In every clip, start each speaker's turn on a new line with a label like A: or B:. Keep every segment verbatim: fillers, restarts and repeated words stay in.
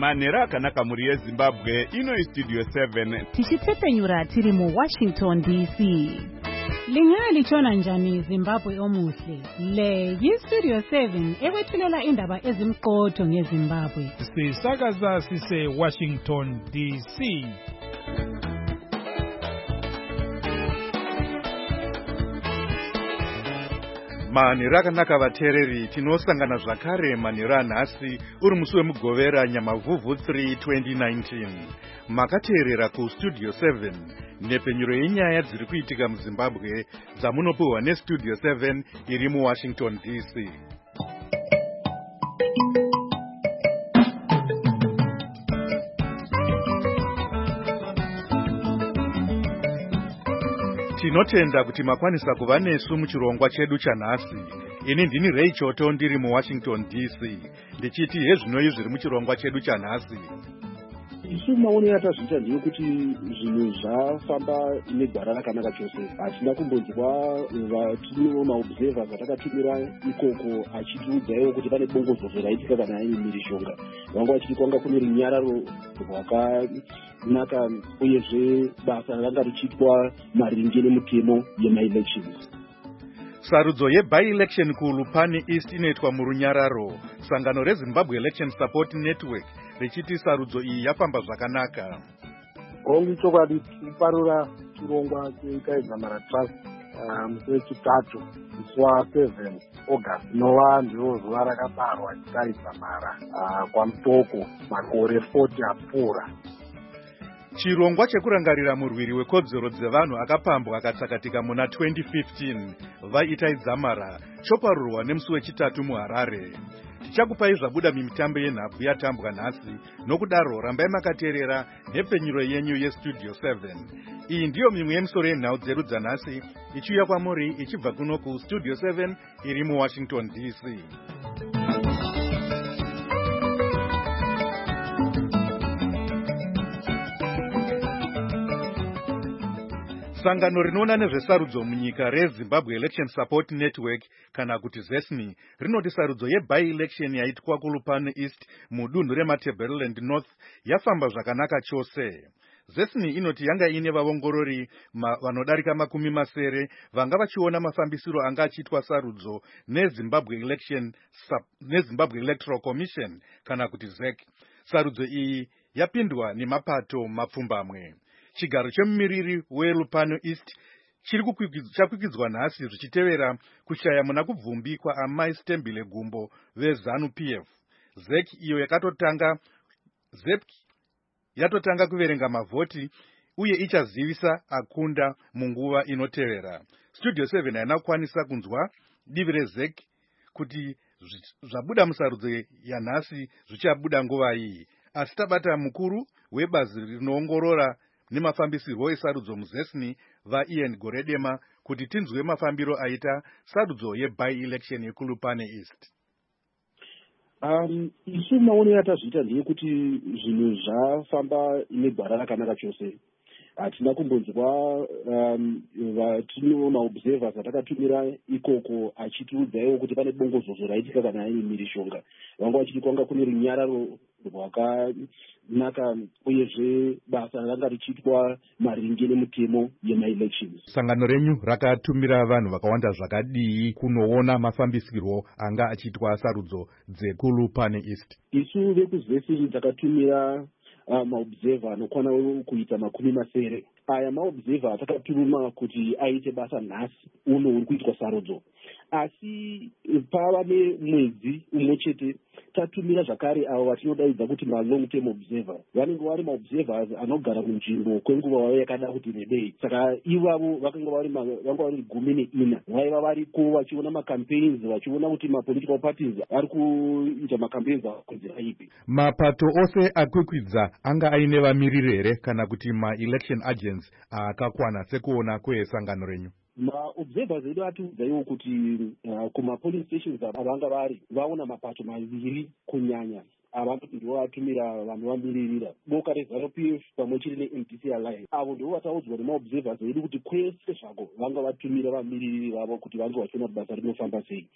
A: manhero akanaka mhuri yezimbabwe. Ino istudio seven
B: tichitsepenyura tiri mu Washington D C. Lingaya lichona njani Zimbabwe omuhle? Le yistudio seven ekwethulela indaba ezimqotho ngeZimbabwe.
C: Sisakaza sise Washington D C.
A: manhero akanaka vateereri, tinosangana zvakare manhero anhasi uri musi wemugovera nyamavhuvhu three twenty nineteen. Makateerera kustudio seven nhepfenyuro yenyaya dziri kuitika muZimbabwe dzamunopiwa nestudio seven iri muWashington D C. Tinotenda kuti makwanisa kuva nesu muchirongwa chedu chanhasi. Ini ndini Ray Choto ndiri muWashington D C. Ndichiti hezvinoi zviri muchirongwa chedu chanhasi.
D: Isu maonero atazviita ndeyekuti zvinhu zvafamba negwara rakanaka chose. Hatina kumbonzwa vatino maobservers atakatumira ikoko achitiudzaiwo kuti pane bongozozo raitika kana aine mhirizhonga. Vanga vachiti kwanga kune runyararo rwakanaka uyezve basa ranga richiitwa maringe nemutemo yema-elections.
A: Sarudzo yebi-election kuLupane East inoitwa murunyararo. Sangano reZimbabwe Election Support Network richiti sarudzo iyi yafamba zvakanaka.
E: Hongu chokwadi kuparura chirongwa cheKaidzamara Trust musi wechitatu musi waseven August nova ndiro zuva rakabarwa Kaidzamara kwamutoko makore forty apfuura.
A: Chirongwa chekurangarira murwiri wekodzero dzevanhu akapambwa akatsakatika muna twenty fifteen vaitaidzamara choparurwa nemusi wechitatu muHarare. Tichakupai zvabuda mimitambo yenhabvu yatambwa nhasi, nokudaro rambai makateerera nhepfenyuro yenyu yestudio seven. Iyi ndiyo mimwe yemisoro yenhau dzedu dzanhasi ichiuya kwamuri ichibva kuno kustudio seven iri muWashington D C. Sangano rinoona nezvesarudzo munyika reZimbabwe Election Support Network kana kuti ZESNI rinoti sarudzo yebi-election yaitwa kuLupane East mudunhu reMatabeleland North yafamba zvakanaka chose. ZESNI inoti yanga ine vaongorori vanodarika makumi masere vanga vachiona mafambisiro anga achiitwa sarudzo neZimbabwe Election neZimbabwe Electoral Commission kana kuti Z E C. Sarudzo iyi yapindwa nemapato mapfumbamwe. Chigaro chemumiriri weLupane East chakwikidzwa nhasi zvichitevera kushaya muna kubvumbi kwaamai Stembile Gumbo veZANU P F. Z E C iyo yakatotanga Z E C yatotanga kuverenga mavhoti uye ichazivisa akunda munguva inotevera. Studio seven haina kukwanisa kunzwa divi reZ E C kuti zvabuda musarudzo yanhasi zvichabuda nguva iyi, asi tabata mukuru webazi rinoongorora nemafambisirwo esarudzo muZESNI vaIan Goredema kuti tinzwe mafambiro aita sarudzo yebi-election yekuLupane East.
D: Um, isu maonero atazviita ndeyekuti zvinhu zvafamba negwara rakanaka chose. Hatina kumbonzwa um, vatino maobservers atakatumira ikoko achitiudzaiwo kuti pane bongozozo raitika kana aine mhirizhonga. Vanga vachiti kwanga kune runyararo rwakanaka uyezve basa ranga richiitwa maringe nemutemo yema-elections.
A: Sangano renyu rakatumira vanhu vakawanda zvakadii kunoona mafambisirwo anga achiitwa sarudzo dzekuLupane East?
D: Isu vekuzvesini takatumira Uh, maobserver anokwana kuita makumi masere. Aya maobserver atakaturuma kuti aite basa nhasi uno uri kuitwa sarudzo. Asi pava nemwedzi umwe chete tatumira zvakare avo vatinodaidza kuti ma-long term observer. Vanenge vari maobservers anogara kunzvimbo kwenguva yakada kuti rebei. Saka ivavo vakanga vari vanga vari gumi neina. Vaiva variko vachiona macampaigns, vachiona kuti ma-political parties ari kuita macampaigns akonzera ipi.
A: Mapato ose akwikwidza anga aine vamiriri here kana kuti ma-election agents akakwana sekuona kwesangano renyu?
D: maobservers edu atiudzaiwo kuti uh, kuma-polling stations avanga vari vaona mapato maviri kunyanya avanoti ndivo vatumira vanhu vamiririra boka reZANU-P F pamwe chete ne-M D C Alliance. Avo ndivo vataudzwa nemaobservers edu kuti kwese zvako vanga vatumira vamiririri vavo kuti vange vachiona kuti basa rinofamba sei.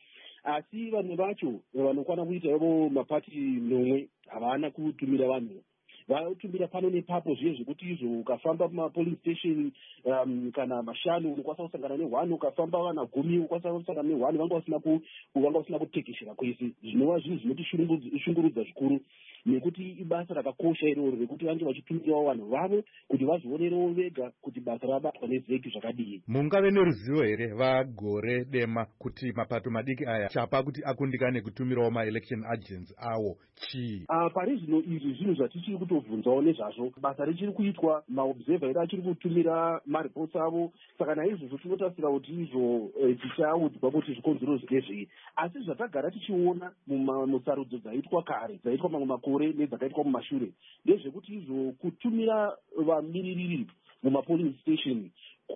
D: asi vamwe vacho vanokwana kuita ivo mapati nomwe havana kutumira vanhu vanotumira pano nepapo zviye zvekuti izvo ukafamba pamapolice station um, kana mashanu unokwanisa kusangana nehwani, ukafamba vana gumi ukwanisa kusangana nehwani, vanga vasina vanga vasina kutekeshera kwese. Zvinova zvinhu zvinotishungurudza zvikuru, nekuti ibasa rakakosha iroro rekuti vange vachitumirawo vanhu vavo kuti vazvionerewo vega kuti basa rabatwa nezeki zvakadii.
A: Mungave neruzivo here vagore dema kuti mapato madiki aya chapa kuti akundikane kutumirawo ma-election agents awo chii?
D: Uh, pari zvino izvi zvinhu zvatichiri kutovhunzawo nezvazvo. Basa richiri kuitwa, maobserver edu achiri kutumira maripoti avo, saka naizvozvo tinotarisira kuti izvo tichaudzwa kuti zvikonzero zvinezvei. Asi zvatagara tichiona musarudzo dzaitwa kare, dzaitwa mamwe makore nedzakaitwa mumashure, ndezvekuti izvo kutumira vamiririri mumapolice station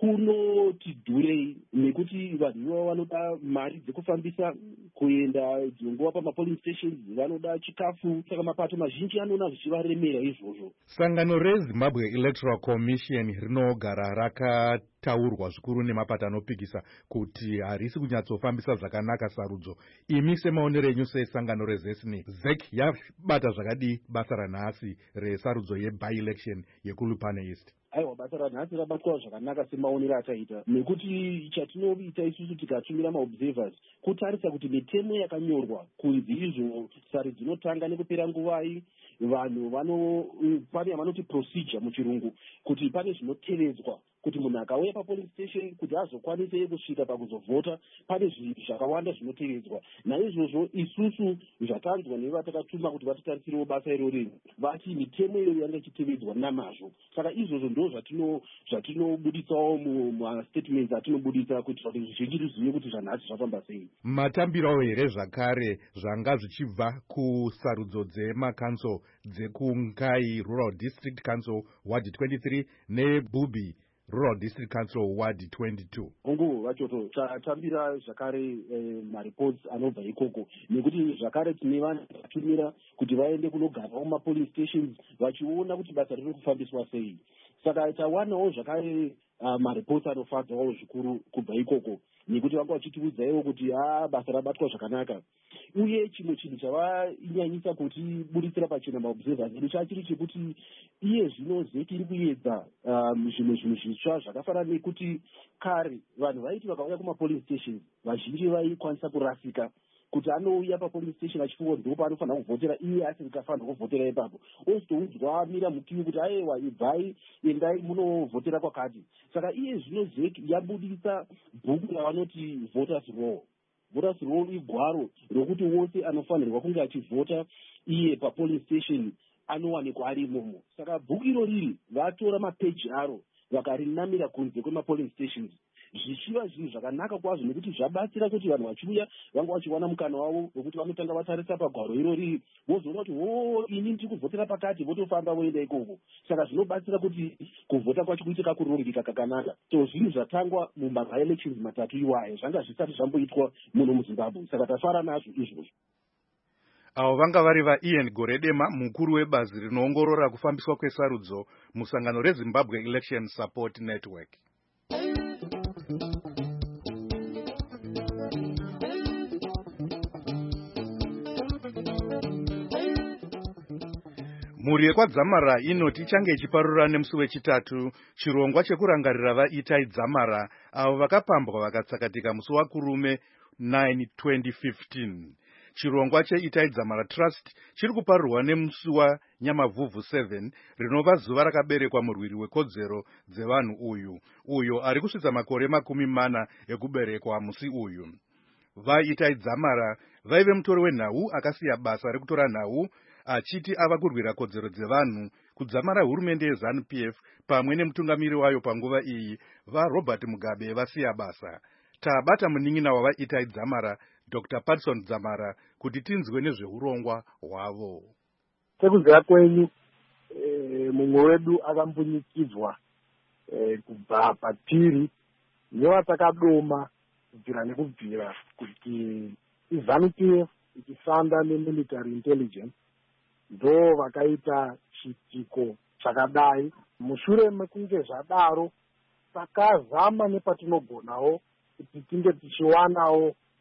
D: kunoti dhurei, nekuti vanhu ivavo vanoda mari dzekufambisa kuenda dzongowa pamapolice stations, vanoda chikafu, saka mapato mazhinji anoona zvichivaremera izvozvo.
A: Sangano reZimbabwe Electoral Commission rinogara rakataurwa zvikuru nemapato anopikisa kuti harisi kunyatsofambisa zvakanaka sarudzo. Imi semaonero enyu sesangano rezesni, Z E C yabata zvakadii basa ranhasi resarudzo ye-by-election yeKulupane East?
D: Aiwa, basa ranhasi rabatwa zvakanaka semaonero ataita, nekuti chatinoita isusu tikatumira maobservers kutarisa kuti mitemo yakanyorwa kunzi izvo sari dzinotanga nekupera nguvai, vanhu vano pane yavanoti procedure muchirungu, kuti pane zvinotevedzwa kuti munhu akauya papolice station kuti azokwanise kusvika pakuzovhota, pane zvinhu zvakawanda zvinotevedzwa. Naizvozvo isusu zvatanzwa nevatakatuma kuti vatitarisiriwo basa irori, vati mitemo iyoyo yanga ichitevedzwa namazvo. Saka izvozvo ndo zvatino zvatinobuditsawo mumastatements atinobuditsa kuitira kuti zvizhinji rizive kuti zvanhasi zvafamba sei.
A: Matambirawo here zvakare zvanga zvichibva kusarudzo dzemakanso dzekungai Rural District Council Ward twenty-three neBubi Rural District Council Ward twenty-two.
D: Hongu vachoto tatambira zvakare mareports anobva ikoko, nekuti zvakare tine vanhu vatumira kuti vaende kunogarawo mapolice stations vachiona kuti basa riri kufambiswa sei. Saka tawanawo zvakare mareports anofadzawo zvikuru kubva ikoko, nekuti vanga vachitiudzaiwo kuti a basa rabatwa zvakanaka. Uye chimwe chinhu chavainyanyisa kuti buditsira pachena maobservers edu chachiri chekuti iye zvino Z E C iri kuedza zvimwe zvinhu zvitsva zvakafanana nekuti kare vanhu vaiti vakauya kumapolice stations vazhinji vaikwanisa kurasika kuti anouya papolice station achifunga kuti ndipo paanofanira kuvhotera iye asikafanira kuvhotera ipapo, ozotoudzwa amira mukiwi kuti aiwa ibvai endai munovhotera kwakati. Saka iye zvino Z E C yabudisa bhuku ravanoti voters roll. Voters roll igwaro rokuti wose anofanirwa kunge achivhota iye papolice station anowanikwa ari imomo. Saka bhuku iro riri vatora mapeji aro vakarinamira kunze kwemapolice stations, zvichiva zvinhu zvakanaka kwazvo, nekuti zvabatsira kuti vanhu vachiuya vanga vachiwana mukana wavo wekuti vanotanga vatarisa pagwaro iro riri, vozoona kuti o ini ndiri kuvhotera pakati, votofamba voenda ikoko. Saka zvinobatsira kuti kuvhota kwacho kuite kakurongeka kakanaka. So zvinhu zvatangwa muma-elections matatu iwayo zvanga zvisati zvamboitwa muno muZimbabwe, saka tafara nazvo izvozvo.
A: Avo vanga vari vaIan Goredema, mukuru webazi rinoongorora kufambiswa kwesarudzo musangano reZimbabwe Election Support Network. Mhuri yekwaDzamara inoti ichange ichiparura nemusi wechitatu chirongwa chekurangarira vaItai Dzamara avo vakapambwa vakatsakatika musi waKurume nine twenty fifteen. Chirongwa cheItai Dzamara Trust chiri kuparurwa nemusi waNyamavhuvhu seven, rinova zuva rakaberekwa murwiri wekodzero dzevanhu uyu uyo ari kusvitsa makore makumi mana ekuberekwa musi uyu. VaItai Dzamara vaive mutori wenhau akasiya basa rekutora nhau achiti ava kurwira kodzero dzevanhu kudzamara hurumende yeZanu P F pamwe nemutungamiri wayo panguva iyi vaRobert Mugabe vasiya basa. Tabata munin'ina wavaItai Dzamara Doctor Patson Dzamara kuti tinzwe nezveurongwa hwavo.
E: Sekuziva kwenyu mumwe wedu akambunyikidzwa kubva patiri nevatakadoma kubvira nekubvira kuti iZanu P F ichifamba nemilitary intelligence ndo vakaita chitiko chakadai. Mushure mekunge zvadaro takazama nepatinogonawo kuti tinge tichiwanawo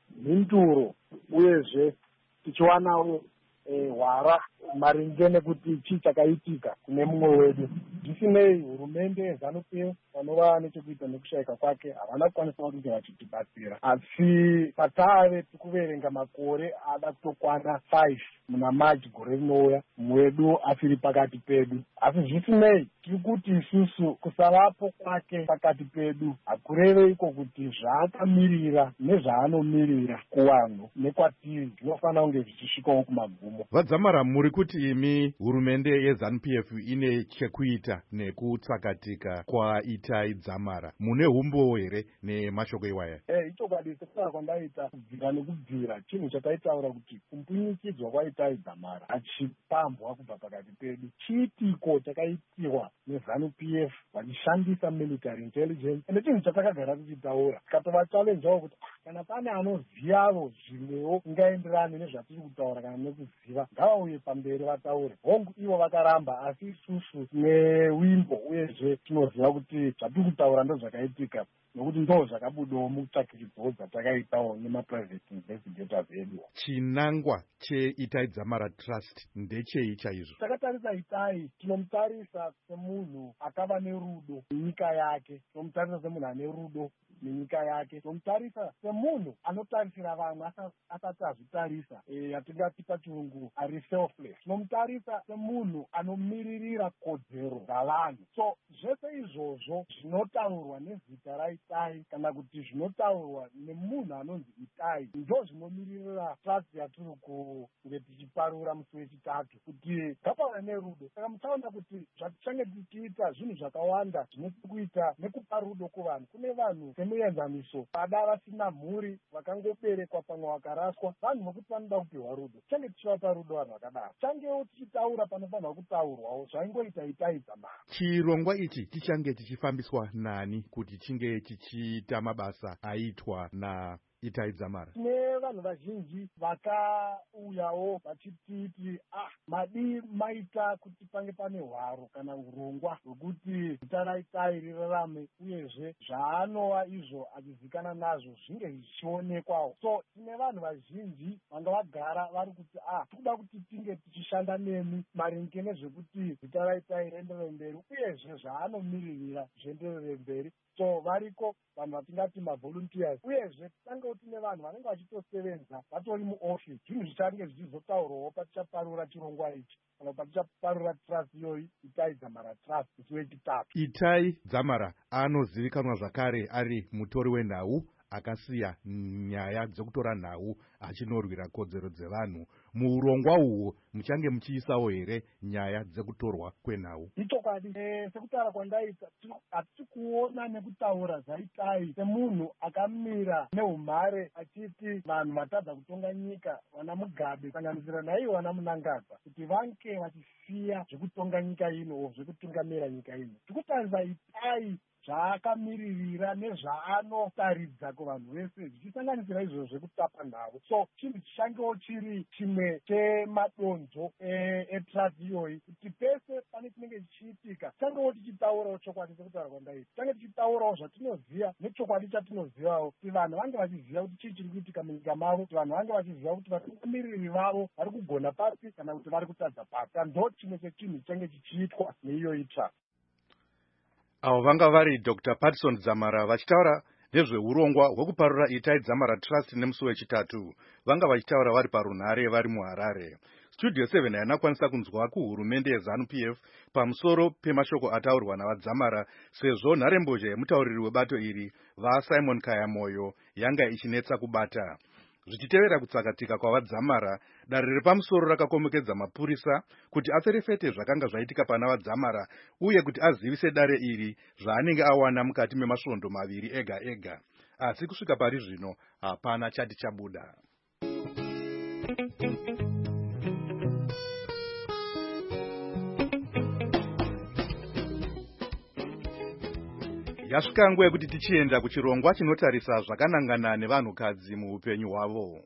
E: mhinduro uyezve tichiwanawo hwara maringe nekuti chii chakaitika kune mumwe wedu. Zvisinei hurumende yeZANU-P F vanova nechekuita nekushayika kwake havana kukwanisa kuti vachitibatsira, asi patave tikuverenga makore ada kutokwana five muna March gore rinouya, mumwe wedu asiri pakati pedu. Asi zvisinei tiri kuti isusu kusavapo kwake pakati pedu hakureve iko kuti zvaakamirira nezvaanomirira kuvanhu nekwatiri zvinofanira kunge zvichisvikawo kumagumo.
A: Vadzamara, muri kuti imi hurumende yeZANU-P F ine chekuita nekutsakatika kwa Itai Dzamara, mune umbo here nemashoko iwaya?
E: Eh, ichokwadi sekutara kwandaita kubvira nekubvira chinhu chataitaura kuti kumpinyikidzwa kwaItai Dzamara hachipambwa kubva pakati pedu. Chiitiko chakaitirwa neZANU-P F vachishandisa military intelligence, ende chinhu chatakagara tichitaura tikatova challenjawo kuti kana pane anoziyavo zvimwewo ingaenderane nezvatiri kutaura kana nekuziva ngavauye pamberi vataure. Hongu ivo vakaramba, asi isusu newimbo uyezve tinoziva kuti zvatiri kutaura ndo zvakaitika nokuti ndo zvakabudawo mutsvakidzo dzatakaitawo nemaprivate investigators edu.
A: Chinangwa cheItai Dzamara Trust ndechei chaizvo?
E: Takatarisa Itai, tinomutarisa semunhu akava nerudo nenyika yake, tinomutarisa semunhu ane rudo nenyika yake, tinomutarisa semunhu anotarisira vamwe asati azvitarisa, yatingati pachirungu ari selfless. Tinomutarisa semunhu anomiririra kodzero dzavanhu. So zvese izvozvo zvinotaurwa nezita raItai kana kuti zvinotaurwa nemunhu anonzi Itai ndo zvinomiririra trust yatiri kunge tichiparura musi wechitatu kuti ngapava nerudo. Saka muchaona kuti zvatichange tichiita zvinhu zvakawanda zvinekuita nekupa rudo kuvanhu. Kune vanhu semuenzaniso pada vasina mhuri vakangoberekwa pamwe vakaraswa, vanhu vokuti vanoda kupiwa rudo. Tichange tichivapa rudo vanhu vakadaro. Tichangewo tichitaura panofanirwa kutaurwawo zvaingoita Itai Dzamara.
A: Chirongwa ichi tichange tichifambiswa nani kuti chinge chichiita mabasa aitwa na Itai Dzamara?
E: Tine vanhu vazhinji vakauyawo vachititi ah madi maita kuti pange pane hwaro kana urongwa hwekuti zita raItai rirarame uyezve zvaanova izvo achizikanwa nazvo zvinge zvichionekwawo. So tine vanhu vazhinji vanga vagara vari kuti ah tikuda kuti tinge tichishanda nemi maringe nezvekuti zita raItai rienderere mberi uyezve zvaanomiririra zvienderere mberi. So variko vanhu vatingati mavolunteers, uyezve tange tine vanhu vanenge vachitosevenza vatori muoffice. Zvinhu zvichange zvichizotaurwawo patichaparura chirongwa ichi kana patichaparura trust iyoyi Itai Dzamara Trust musi wechitatu.
A: Itai Dzamara anozivikanwa zvakare ari mutori wenhau akasiya nyaya dzekutora nhau achinorwira kodzero dzevanhu. Muurongwa uhu muchange muchiisawo here nyaya dzekutorwa kwenhau?
E: Ichokwadi, sekutaura kwandaita hatisi kuona nekutaura zvaItai semunhu akamira neumhare achiti vanhu vatadza kutonga nyika, vana Mugabe sanganisira naivo vana Munangagwa, kuti vange vachisiya zvekutonga nyika ino zvekutungamira nyika ino. Tikutarisa Itai zvaakamiririra nezvaanotaridza kuvanhu vese zvichisanganisira izvo zvekutapa nhau. So chinhu chichangewo chiri chimwe chemadonzo etrust iyoyi kuti pese pane chinenge chichiitika tichangewo tichitaurawo chokwadi sekutaura kwandaita, tichange tichitaurawo zvatinoziva nechokwadi chatinozivawo, kuti vanhu vange vachiziva kuti chii chiri kuitika munyika mavo, kuti vanhu vange vachiziva kuti vatungamiriri vavo vari kugona pasi kana kuti vari kutadza pasi. Ndo chimwe chechinhu chichange chichiitwa neiyoyi trust.
A: Avo vanga vari Doctor Patson Dzamara vachitaura nezveurongwa hwekuparura Itai Dzamara Trust nemusi wechitatu. Vanga vachitaura vari parunhare vari muHarare. Studio seven yanakwanisa kunzwa kuhurumende yeZANU-P F pamusoro pemashoko ataurwa navadzamara, sezvo nharembozha yemutauriri webato iri vaSimon Kayamoyo yanga ichinetsa kubata. Zvichitevera kutsakatika kwavadzamara, dare repamusoro rakakomekedza mapurisa kuti aferefete zvakanga zvaitika pana vadzamara uye kuti azivise dare iri zvaanenge awana mukati memasvondo maviri ega ega. Asi kusvika pari zvino hapana chati chabuda. Yasvika nguva yekuti tichienda kuchirongwa chinotarisa zvakanangana nevanhukadzi muupenyu hwavo.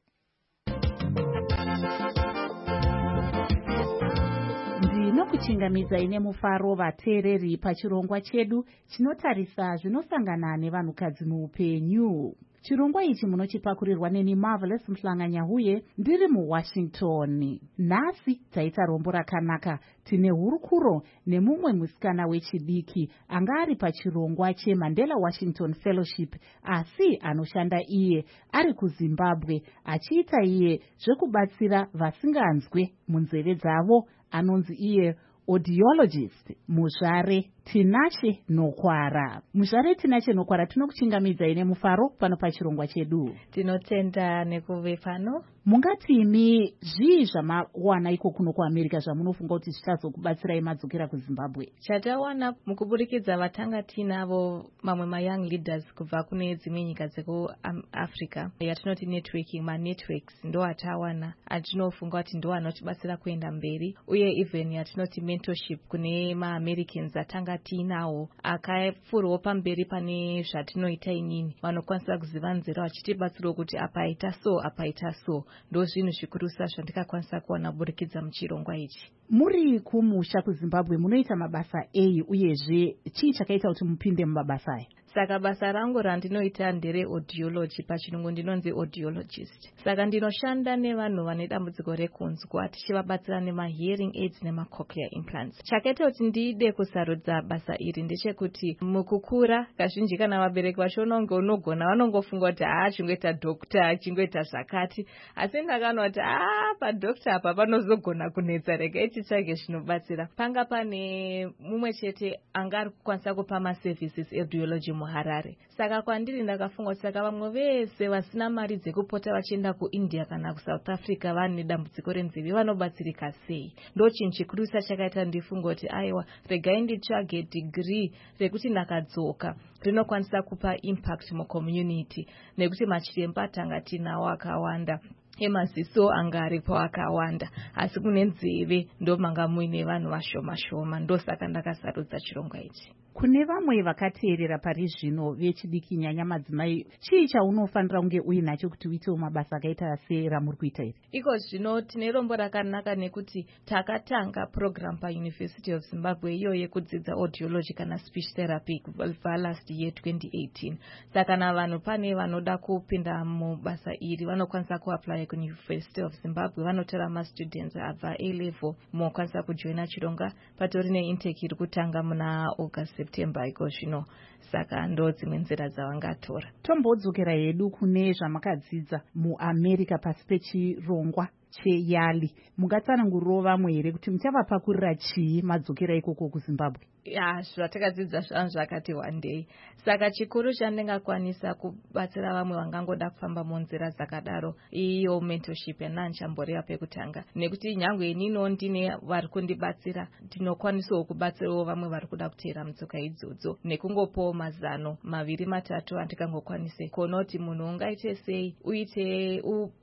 B: tinokuchingamidzai nemufaro vateereri pachirongwa chedu chinotarisa zvinosangana nevanhukadzi muupenyu. Chirongwa ichi munochipakurirwa neni Marvelous Mhlanganyahuye ndiri muWashington. Nhasi taita rombo rakanaka. Tine hurukuro nemumwe musikana wechidiki anga ari pachirongwa cheMandela Washington Fellowship asi anoshanda iye ari kuZimbabwe achiita iye zvekubatsira vasinganzwe munzeve dzavo. Anonzi iye audiologist Muzvare Tinashe Nokwara. Muzvare Tinashe Nokwara, tinokuchingamidzai nemufaro pano pachirongwa chedu.
F: Tinotenda nekuve pano.
B: Mungatimi zvii zvamawana iko kuno kuAmerica zvamunofunga kuti zvichazokubatsirai madzokera kuZimbabwe?
F: Chatawana mukuburikidza vatanga tinavo mamwe ma-young leaders kubva kune dzimwe nyika dzekuAfrica yatinoti networking, ma-networks ndo atawana atinofunga kuti ndo anotibatsira kuenda mberi, uye even yatinoti mentorship kune ma-Americans atanga tinawo akapfuurawo pamberi pane zvatinoita inini, vanokwanisa kuziva nzira vachitibatsirawo kuti apaita so apaita so. Ndo zvinhu zvikurusa zvandikakwanisa kuona burikidza muchirongwa ichi.
B: Muri kumusha kuZimbabwe munoita mabasa ei, uyezve chii chakaita kuti mupinde mumabasa aya?
F: Saka basa rangu randinoita ndere audiology, pachirungu ndinonzi audiologist. Saka ndinoshanda nevanhu vane dambudziko rekunzwa tichivabatsira nema-hearing aids nema-cochlear implants. Chakaita kuti ndide kusarudza basa iri ndechekuti mukukura kazhinji kana vabereki vashononge unogona vanongofunga kuti haa chingoita dokta chingoita zvakati, asi ndakaona kuti haa padokta apa panozogona kunetsa, regai titsvage zvinobatsira. Panga pane mumwe chete anga ari kukwanisa kupa maservices audiology muHarare. Saka kwandiri ndakafunga kuti saka vamwe vese vasina mari dzekupota vachienda kuIndia kana kuSouth Africa vane dambudziko renzeve vanobatsirika sei. Ndo chinhu chikurusa chakaita ndifunga kuti aiwa regai nditsvage degree rekuti ndakadzoka rinokwanisa kupa impact mucommunity, nekuti machiremba tanga tinawo akawanda, emaziso anga aripo akawanda, asi kune nzeve ndo manga muine vanhu vashoma shoma. Ndo saka ndakasarudza chirongwa ichi.
B: Kune vamwe vakateerera pari zvino vechidiki nyanya madzimai, chii chaunofanira kunge uinacho kuti uitewo mabasa akaita seramuri kuita iri?
F: Iko zvino tine rombo rakanaka nekuti takatanga program paUniversity of Zimbabwe iyo yekudzidza audiology kana speech therapy kubva last year twenty eighteen. Saka na vanhu pane vanoda kupinda mubasa iri vanokwanisa kuapply kuUniversity of Zimbabwe, vanotora ma-students abva A level mokwanisa kujoina chirongwa. Patori neintake iri kutanga muna August September iko zvino. Saka ndo dzimwe nzira dzavangatora.
B: Tombodzokera hedu kune zvamakadzidza muAmerica pasi pechirongwa cheYali. Mungatsanangurirawo vamwe here kuti muchavapakurira chii madzokera ikoko kuZimbabwe?
F: Ya, zvatakadzidza zvangu zvakati wandei. Saka chikuru chandingakwanisa kubatsira vamwe vangangoda kufamba munzira dzakadaro iyo mentorship yandanchamboreva pekutanga, nekuti nyangwe inino ndine vari kundibatsira ndinokwanisawo kubatsirawo vamwe vari kuda kuteera mutsoka idzodzo, nekungopawo mazano maviri matatu andikangokwanise kuona kuti munhu ungaite sei uite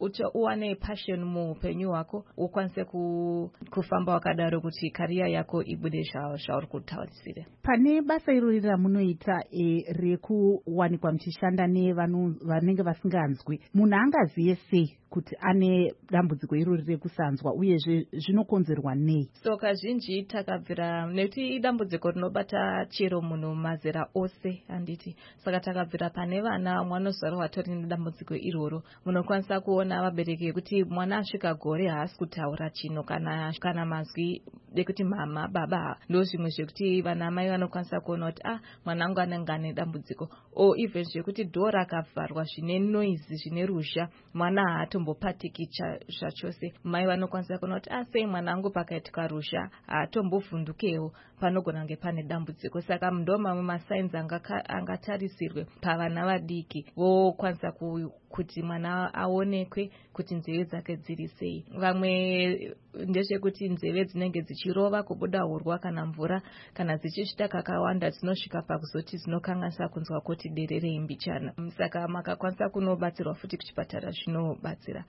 F: uwane passion muupenyu hwako ukwanise kufamba wakadaro kuti kariya yako ibude zvauri kutaura.
B: Pane basa irori ramunoita e, rekuwanikwa muchishanda nevanenge vasinganzwi, munhu angaziye sei kuti ane dambudziko irori rekusanzwa, uyezve zvinokonzerwa nei?
F: So kazhinji takabvira nekuti dambudziko rinobata chero munhu mazera ose handiti, saka takabvira pane vana mwanozvarwa watori nedambudziko iroro. Munokwanisa kuona vabereki kuti mwana asvika gore haasi kutaura chino kana kana mazwi ekuti mama baba, ndo zvimwe zvekuti vana mai vanokwanisa kuona kuti ah mwana wangu anenge ane dambudziko, o even zvekuti dhoo rakavharwa zvine noise zvine ruzha mwana haatombopatiki zvachose. Mai vanokwanisa kuona kuti ah sei mwana wangu pakaitika ruzha haatombovhundukewo, panogona kunge pane dambudziko. Saka ndo mamwe masainzi angatarisirwe pavana vadiki vokwanisa kuti mwana aonekwe kuti nzeve dzake dziri sei. Vamwe ndezvekuti nzeve dzinenge dzichirova kubuda urwa kana mvura, kana dzichisvita kakawanda dzinosvika pakuzoti dzinokanganisa kunzwa kuti dererei mbichana. Saka makakwanisa kunobatsirwa futi kuchipatara zvinobatsira.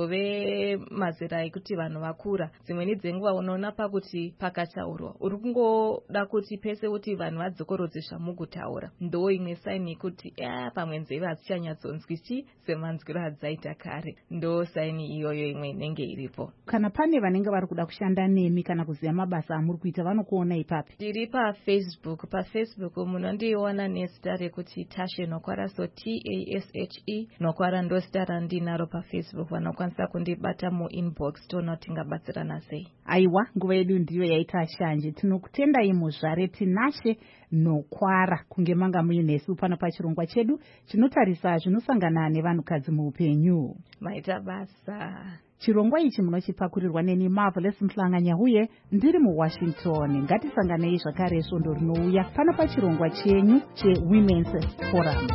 F: Tazove mazera ekuti vanhu vakura, dzimweni dzenguva unoona pakuti pakataurwa uri kungoda kuti pese kuti vanhu vadzokorodze zvamukutaura, ndo imwe saini yekuti ya pamwe nzeve hadzichanyadzonzwichi semanzwiro adzaita kare. Ndo saini iyoyo imwe inenge iripo.
B: Kana pane vanenge vari kuda kushanda nemi kana kuziva mabasa amuri kuita vanokuona ipapi?
F: Ndiri pafacebook. Pafacebook munondiona nezita rekuti Tashe Nokwara, so T A S H E Nokwara ndo zita randinaro pafacebook. Vanokwanisa kundibata muinbox toona kuti tingabatsirana sei.
B: Aiwa, nguva yedu ndiyo yaita shanje. Tinokutendai muzvare Tinashe Nokwara kunge manga muinesu pano pachirongwa chedu chinotarisa zvinosangana nevanhukadzi muupenyu.
F: Maita basa.
B: Chirongwa ichi munochipakurirwa neni Marvelous Mhlanga-Nyahuye ndiri muWashington. Ngatisanganei zvakare svondo rinouya pano pachirongwa chenyu cheWomen's Forum.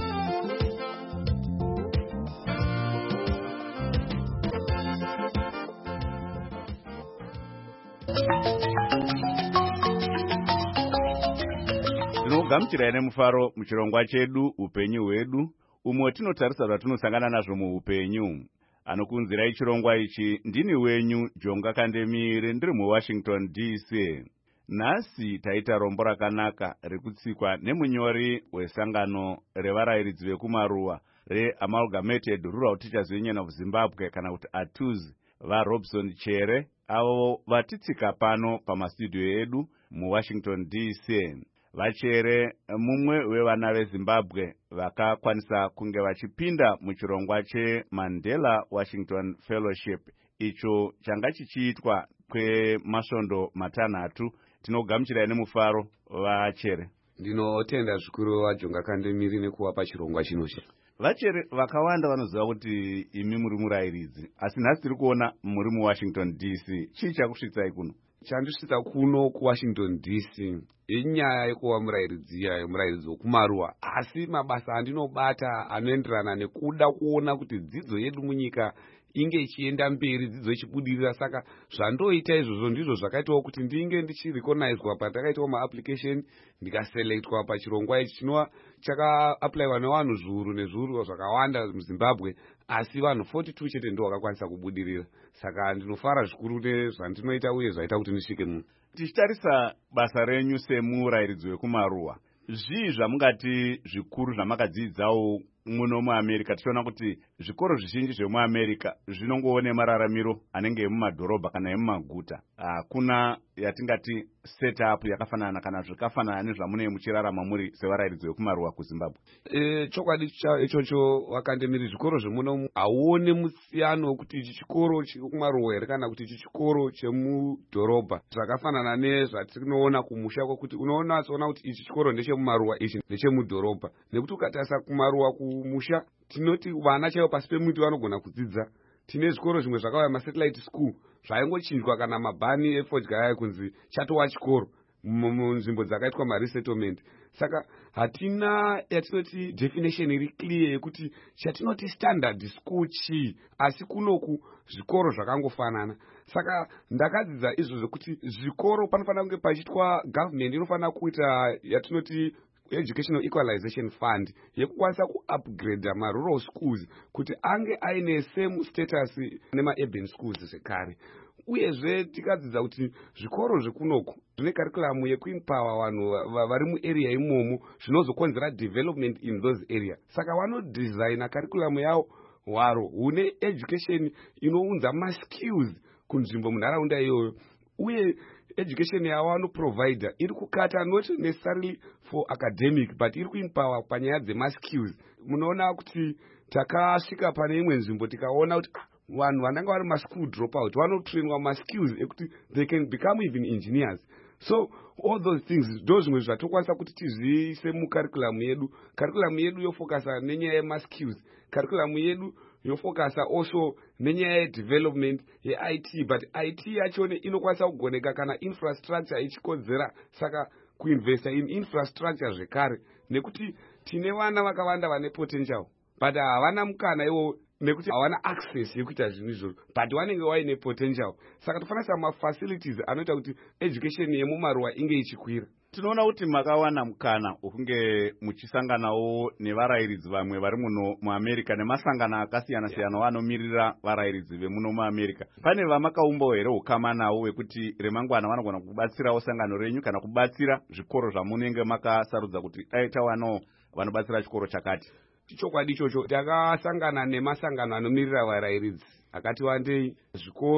G: Tinogamuchirai nemufaro muchirongwa chedu upenyu hwedu, umwe tinotarisa zvatinosangana nazvo muupenyu. Anokunzirai chirongwa ichi ndini wenyu Jonga Kandemire ndiri muWashington D C. Nhasi taita rombo rakanaka rekutsikwa nemunyori wesangano revarayiridzi vekumaruwa reAmalgamated Rural Teachers Union of Zimbabwe kana kuti A T U Z vaRobson Chere, avo vatitsika pano pamastudio edu muWashington D C. Vachere mumwe wevana veZimbabwe vakakwanisa kunge vachipinda muchirongwa cheMandela Washington Fellowship, icho changa chichiitwa kwemasvondo matanhatu. Tinogamuchirai nemufaro Vachere.
H: Ndinotenda zvikuru vaJonga Kandemire nekuva pachirongwa chinoche.
G: Vachere vakawanda vanoziva kuti imi muri murayiridzi, asi nhasi tiri kuona muri muWashington D C. Chii chakusvitsai kuno?
H: Chandisvitsa kuno kuWashington D C inyaya yekuva murayiridzi yayo, murayiridzi wekumaruwa, asi mabasa andinobata anoenderana nekuda kuona kuti dzidzo yedu munyika inge ichienda mberi, dzidzo ichibudirira. Saka zvandoita izvozvo ndizvo zvakaitawo kuti ndinge ndichirecognizwa pandakaitawo maapplication ndikaselectwa pachirongwa ichi chinova chakaapplywa nevanhu zviuru nezviuru zvakawanda muZimbabwe, asi vanhu forty-two chete ndo vakakwanisa kubudirira. Saka ndinofara zvikuru nezvandinoita uye zvaita kuti ndisvike muno.
G: Tichitarisa basa renyu semurayiridzi wekumaruwa, zvii zvamungati zvikuru zvamakadzidzawo muno muAmerica? Tichiona kuti zvikoro zvizhinji zvemuAmerica zvinongoone mararamiro anenge emumadhorobha kana emumaguta. Hakuna yatingati setup yakafanana kana zvakafanana nezvamunenge muchirarama muri sevarayiridzi vekumaruwa kuZimbabwe.
H: E, chokwadi ichocho Wakandemire, zvikoro zvemuno hauone musiyano wekuti ichi chikoro chekumaruwa here kana kuti ichi chikoro chemudhorobha. Zvakafanana nezvatinoona kumusha kwekuti unoona soona kuti ichi chikoro ndechemumaruwa ichi ndechemudhorobha. Nekuti ukatarisa kumaruwa kumusha tinoti vana chaivo pasi pemuti vanogona kudzidza. Tine zvikoro zvimwe zvakauya masatellite school zvaingochinjwa kana mabhani efodya kunzi chatova chikoro munzvimbo dzakaitwa maresettlement. Saka hatina yatinoti definition iri clear yekuti chatinoti standard school chii, asi kunoku zvikoro zvakangofanana. Saka ndakadzidza izvo zvekuti zvikoro panofanira kunge pachiitwa government inofanira kuita yatinoti Educational Equalization Fund yekukwanisa kuupgrade marural schools kuti ange aine same status nemaurban schools zvekare. Uyezve tikadzidza kuti zvikoro zvekunoku zvine curriculum yekuempower vanhu vari muarea imomo zvinozokonzera development in those areas. Saka vanodesigna curriculum yavo hwaro hune education inounza maskills kunzvimbo munharaunda iyoyo, uye education yavo vanoprovider iri kukata not necessarily for academic but iri kuempower panyaya dzemaskills. Munoona kuti takasvika pane imwe nzvimbo tikaona kuti vanhu vanenge vari maschool dropout vanotrainwa maskills ekuti they can become even engineers. So all those things ndo zvimwe zvatokwanisa kuti tizviise mucurriculum yedu. Curriculum yedu yofokasa nenyaya yemaskills. Curriculum yedu yofokasa also nenyaya yedevelopment ye-I T, but I T yachone inokwanisa kugoneka kana infrastructure ichikodzera. Saka kuinvesta in infrastructure zvekare, nekuti tine vana vakawanda vane potential but havana mukana iwo nekuti hawana access yekuita zvinhu izvozvo but vanenge vaine potential. Saka tofanira mafacilities anoita kuti education yemumaruwa inge ichikwira.
G: Tinoona kuti makawana mukana wokunge muchisanganawo nevarayiridzi vamwe vari muno muAmerica nemasangano akasiyana siyana vanomirira varayiridzi vemuno muAmerica. Pane vamakaumbawo here ukama nawo wekuti remangwana vanogona kubatsirawo sangano renyu kana kubatsira zvikoro zvamunenge makasarudza kuti dai tawanawo vanobatsira chikoro chakati?
H: Chokwadi ichocho takasangana nemasangano anomirira varayiridzi akati wandei, zvikoro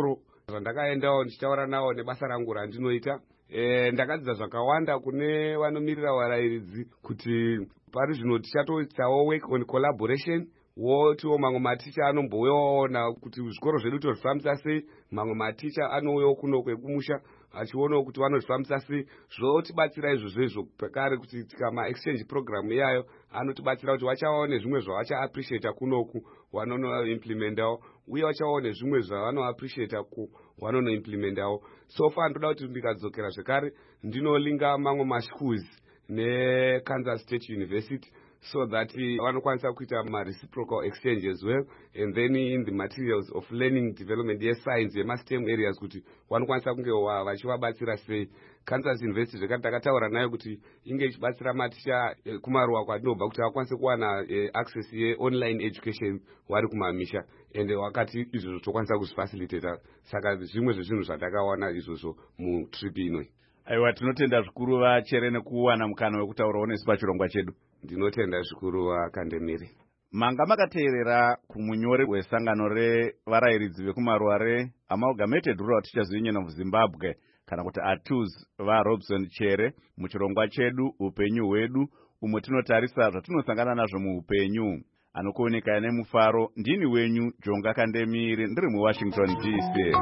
H: zvandakaendawo ndichitaura nawo nebasa rangu randinoita. E, ndakadzidza zvakawanda kune vanomirira varayiridzi kuti pari zvino tichatoitawo work on collaboration wotiwo mamwe maticha anombouyaona kuti zvikoro zvedu tozvifambisa sei, mamwe maticha anouyawo kuno kwekumusha achionawo kuti vanozvifambisa sei. Zvotibatsira izvozvo izvo pekare kuti tikama exchange program iyayo anotibatsira kuti vachawawo nezvimwe zvavachaappreciata kunoku wanonoimplementawo uye vachawawo nezvimwe zvavanoappreciata ku wanonoimplementawo. So far ndoda kuti ndikadzokera zvekare ndinolinga mamwe maschools neKansas State University so that vanokwanisa kuita ma-reciprocal exchange as well, and then in the materials of learning development yescience yema-STEM areas kuti vanokwanisa kunge vachivabatsira sei. Kansas University zvekare takataura nayo kuti inge ichibatsira maticha kumaruwa kwadinobva kuti vakwanise kuwana access ye-online education vari kumamisha, and wakati izvozvo tokwanisa kuzvifacilitata. Saka zvimwe zvezvinhu zvatakawana izvozvo mutrip inoi.
G: Aiwa, tinotenda zvikuru vachere nekuwana mukana wekutaurawo nesu pachirongwa chedu.
H: Ndinotenda zvikuru vakandemiri.
G: Manga makateerera kumunyori wesangano revarayiridzi vekumaruwa reAmalgamated Rural Teachers Union of Zimbabwe kana kuti A T U Z vaRobson Chere muchirongwa chedu upenyu hwedu, umwe tinotarisa zvatinosangana nazvo muupenyu. Anokuoneka nemufaro, ndini wenyu Jonga Kandemiri, ndiri muWashington D C.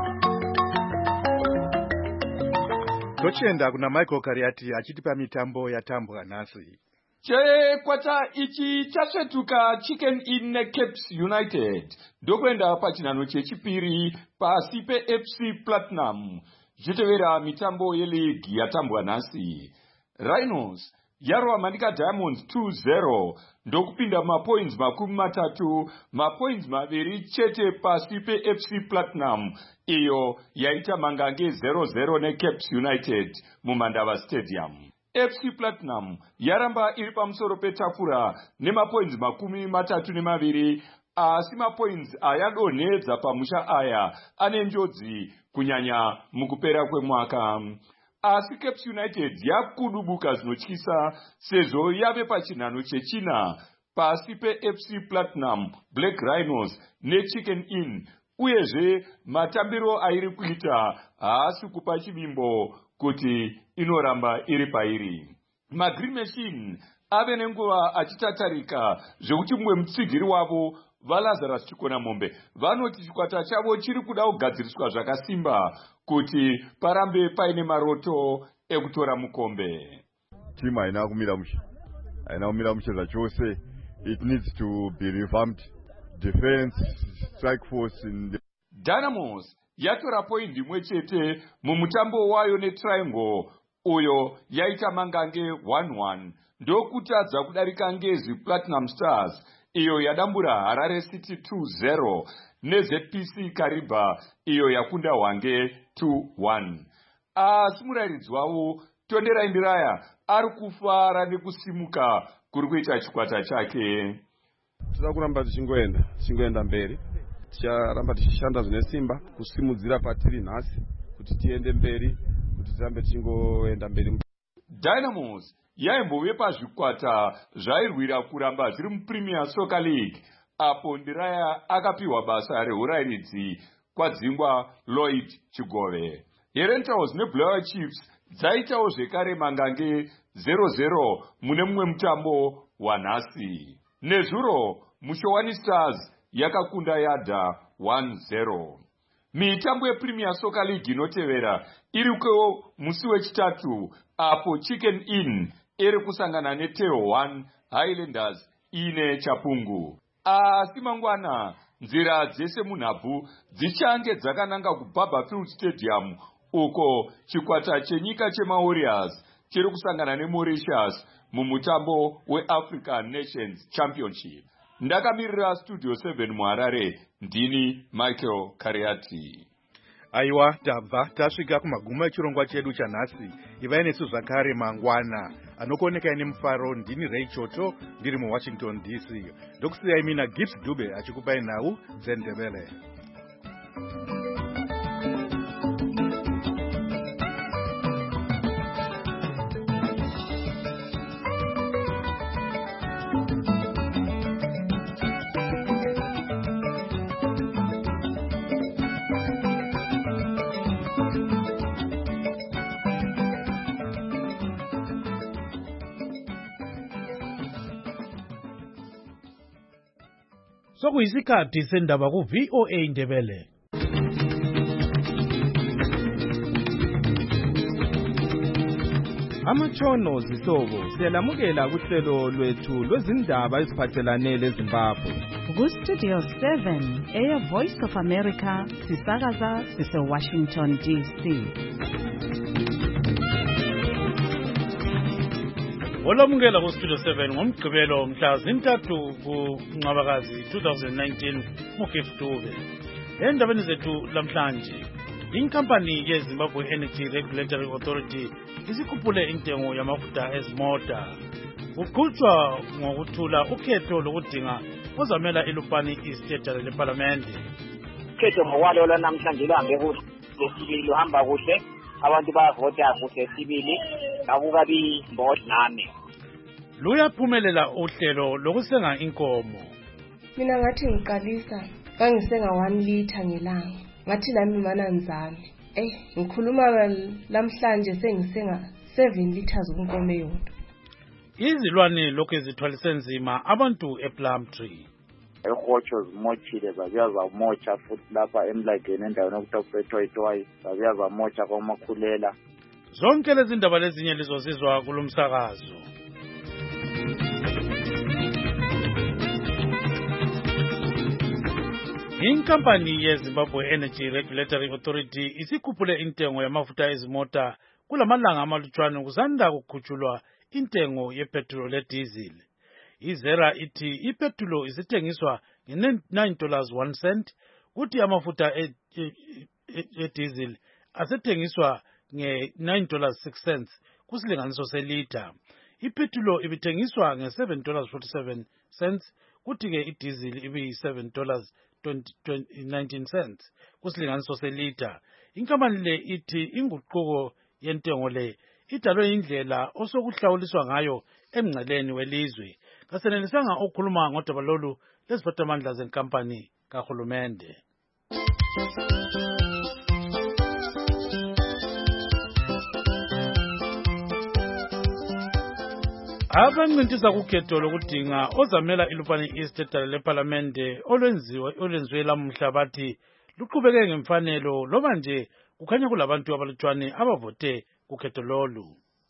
A: Tochenda kuna Michael Kariati achitipa mitambo yatambwa nhasi.
I: Chekwata ichi chasvetuka Chicken Inn Caps United ndokwenda pachinhano chechipiri pasi peF C Platinum zvichitevera mitambo yeligi yatambwa nhasi. Rhinos yarwa Manika Diamonds two zero ndokupinda mapoints makumi matatu, mapoints maviri chete pasi peF C Platinum iyo yaita mangange zero zero neCaps United muMandava Stadium. F C Platinum yaramba iri pamusoro petafura nemapoints makumi matatu nemaviri, asi mapoints ayadonhedza pamusha aya ane njodzi kunyanya mukupera kwemwaka. Asi Caps United yakudubuka zvinotyisa sezvo yave pachinhano chechina pasi peF C Platinum, Black Rhinos neChicken Inn, uyezve matambiro airi kuita haasi kupa chivimbo kuti inoramba iri pairi. MaGreen Machine ave nenguva achitatarika zvekuti mumwe mutsigiri wavo vaLazarus Chikona Mombe vanoti chikwata chavo chiri kuda kugadziriswa zvakasimba kuti parambe paine maroto ekutora mukombe.
J: Timu haina kumira mushe, haina kumira mushe zvachose. It needs to be revamped. Defense, strike force in the...
I: Dynamos yatora point imwe chete mumutambo wayo neTriangle uyo yaita mangange one one ndokutadza kudarika ngezi Platinum Stars iyo yadambura Harare City two zero neZ P C Kariba iyo yakunda Hwange two one. Asi murairidzi wavo Tondera Indiraya ari kufara nekusimuka kuri kuita chikwata chake.
K: Tinoda kuramba tichingoenda tichingoenda mberi, ticharamba tichishanda zvine simba kusimudzira patiri nhasi kuti tiende mberi, kuti tirambe tichingoenda mberi.
I: Dynamos yaimbove pazvikwata zvairwira kuramba zviri muPremier Soccer League apo Ndiraya akapiwa basa reurairidzi kwadzingwa Lloyd Chigove. Herentals neBlair Chiefs dzaitawo zvekare mangange zero zero mune mumwe mutambo wanhasi. Nezuro Mushowani Stars yakakunda Yadha one zero. Mitambo yePremier Soccer League inotevera iri kwewo musi wechitatu apo Chicken Inn iri kusangana neTeo one Highlanders ine Chapungu. Asi mangwana nzira dzese munhabvu dzichange dzakananga kuBarberfield Stadium uko chikwata chenyika chemaWarriors chiri kusangana neMauritius mumutambo weAfrican Nations Championship. Ndakamirira Studio seven muHarare, ndini Michael Kariati.
A: Aiwa, tabva tasvika kumaguma echirongwa chedu chanhasi. Ivai nesu zvakare mangwana. Anokuoneka ine mufaro, ndini Ray Choto, ndiri muWashington D C. Ndokusiyai mina Gibbs Dube achikupai nhau dzeNdebele.
C: Sokuyisikhathi sendaba ku V O A Ndebele.
L: Amatshono zihlobo siyalamukela kuhlelo lwethu lwezindaba eziphathelane leZimbabwe.
M: Ku-Studio seven, Air Voice of America, sisakaza sise-Washington D C.
C: Olamukela ku-Studio seven ngomgqibelo mhla zintathu kuNcwabakazi twenty nineteen uGift Dube. Endabeni zethu lamhlanje, inkampani yeZimbabwe Energy Regulatory Authority isikhuphule intengo yamafutha ezimota. Kuqhutshwa ngokuthula ukhetho lokudinga ozamela iLupane East eJare leParlamente.
N: Ukhetho ngokwalo lwanamhlanje luhambe kuhle, lesibili luhamba kuhle, abantu bayavota kuhle sibili, akukabi mbodlame.
C: Luyaphumelela uhlelo lokusenga inkomo.
O: Mina ngathi ngiqalisa ngangisenga one liter ngelanga. Ngathi nami mana nzami. Eh, ngikhuluma lamhlanje sengisenga seven liters unkomo eyodwa.
C: Izilwane lokho ezithwalise nzima abantu ePlumtree.
P: Ehotsho zimochile zabuya zamocha futhi lapha emlageni endaweni okuthiwa kuphethwa zabuya zamocha kwamakhulela.
C: Zonke lezi ndaba lezinye lizozizwa kulomsakazo. Inkampani yeZimbabwe Energy Regulatory Authority isikhuphule intengo yamafutha ezimota kulamalanga amalutshwane kusanda kukhutshulwa intengo yepetrol lediesel. Izera ithi ipetrol isithengiswa nge-nine dollars one cent kuthi amafutha ediesel asethengiswa nge-nine dollars six cents kusilinganiso selitha. Ipetrol ibithengiswa nge-seven dollars forty-seven cents kuthi ke idiesel ibi-seven dollars nineteen cents kusilinganiso selitha. Inkampani le ithi inguquko yentengo le idalwe indlela osokuhlawuliswa ngayo emngceleni welizwe. Kasenelisanga ukukhuluma ngodaba lolu leziphathamandla zenkampani kahulumende. Abancintisa kukhetho lokudinga ozamela iLupane East eJare leParlamente olwenziwe olwenziwe lamhla bathi luqhubeke ngemfanelo loba nje kukhanya kulabantu abalutshwane abavote kukhetho lolu.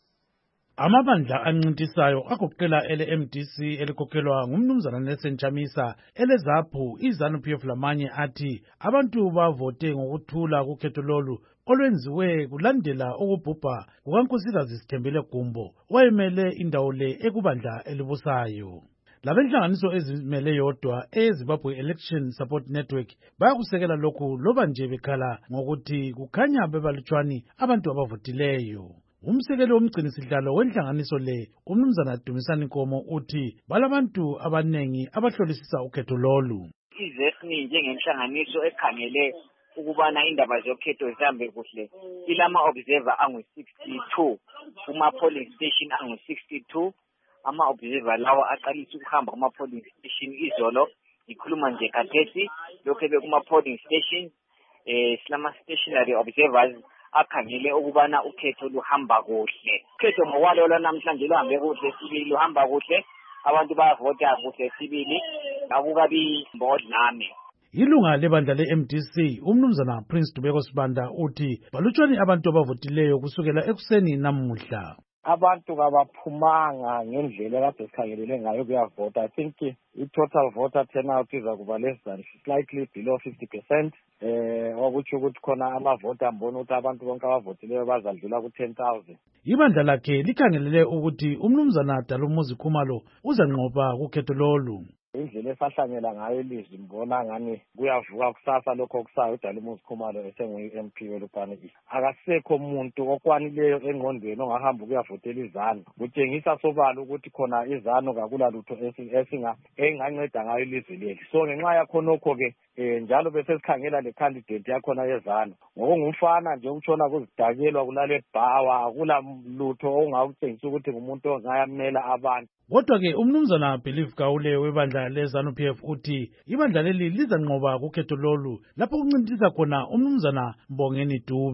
C: Amabandla ancintisayo agoqela ele M D C elikhokhelwa ngumnumzana Nelson Chamisa, eleZAPU, iZANU-P F lamanye athi abantu bavote ngokuthula kukhetho lolu olwenziwe kulandela ukubhubha kukaNkosikazi Sithembile Gumbo wayemele indawo le ekubandla elibusayo. Labenhlanganiso ezimele yodwa eZimbabwe Election Support Network bayakusekela lokhu loba nje bekhala ngokuthi kukhanya bebalutshwani abantu abavotileyo. Umsekeli womgcinisihlalo wenhlanganiso le umnumzana Dumisani Nkomo uthi balabantu abanengi abahlolisisa ukhetho lolu.
N: Izesini njengenhlanganiso ekhangele ukubana indaba zokhetho zihambe kuhle ilama observer angu sixty-two kuma polling station angu sixty-two. Ama observer lawa aqalisa ukuhamba kuma polling station izolo, ikhuluma nje khathesi lokho bekuma polling station eh silama stationary observers akhangele ukubana ukhetho luhamba kuhle. Ukhetho ngokwalo lwanamhlanje luhambe kuhle sibili luhamba kuhle, abantu bayavota kuhle sibili, akukabi mbodlame.
C: Ilunga lebandla le-M D C umnumzana Prince Dubeko Sibanda uthi balutshwane abantu abavotileyo kusukela ekuseni namuhla.
E: Abantu kabaphumanga ngendlela kade sikhangelele ngayo kuyavota. I think i-total voter turnout iza kuba less than slightly below fifty percent. Eh okuthi ukuthi khona amavota ambona ukuthi abantu bonke abavotileyo bazadlula ku ten thousand.
C: Ibandla lakhe likhangelele ukuthi umnumzana Dalumuzi Khumalo uzanqoba kukhetho lolu.
E: Indlela esahlanyela ngayo ilizwi mbona ngani kuyavuka kusasa lokho kusayo uDalumuzi Khumalo esengu-M P weLupane East. Akasekho umuntu okwanileyo engqondweni ongahamba ukuyavotela iZANU. Kutshengisa sobala ukuthi khona iZANU kakula lutho esinga enganceda ngayo ilizwi leli. So ngenxa yakho nokho ke eh njalo bese sikhangela le candidate yakhona yeZANU. Ngokungumfana nje ukutshona kuzidakelwa kulale bhawa akula lutho ongakutshengisa ukuthi ngumuntu ongayamela abantu.
C: Kodwa ke umnumzana Belief Gawule webandla leZANU-P F uthi ibandla leli lizanqoba kukhetho lolu lapho kuncintisa khona umnumzana Mbongeni Dube.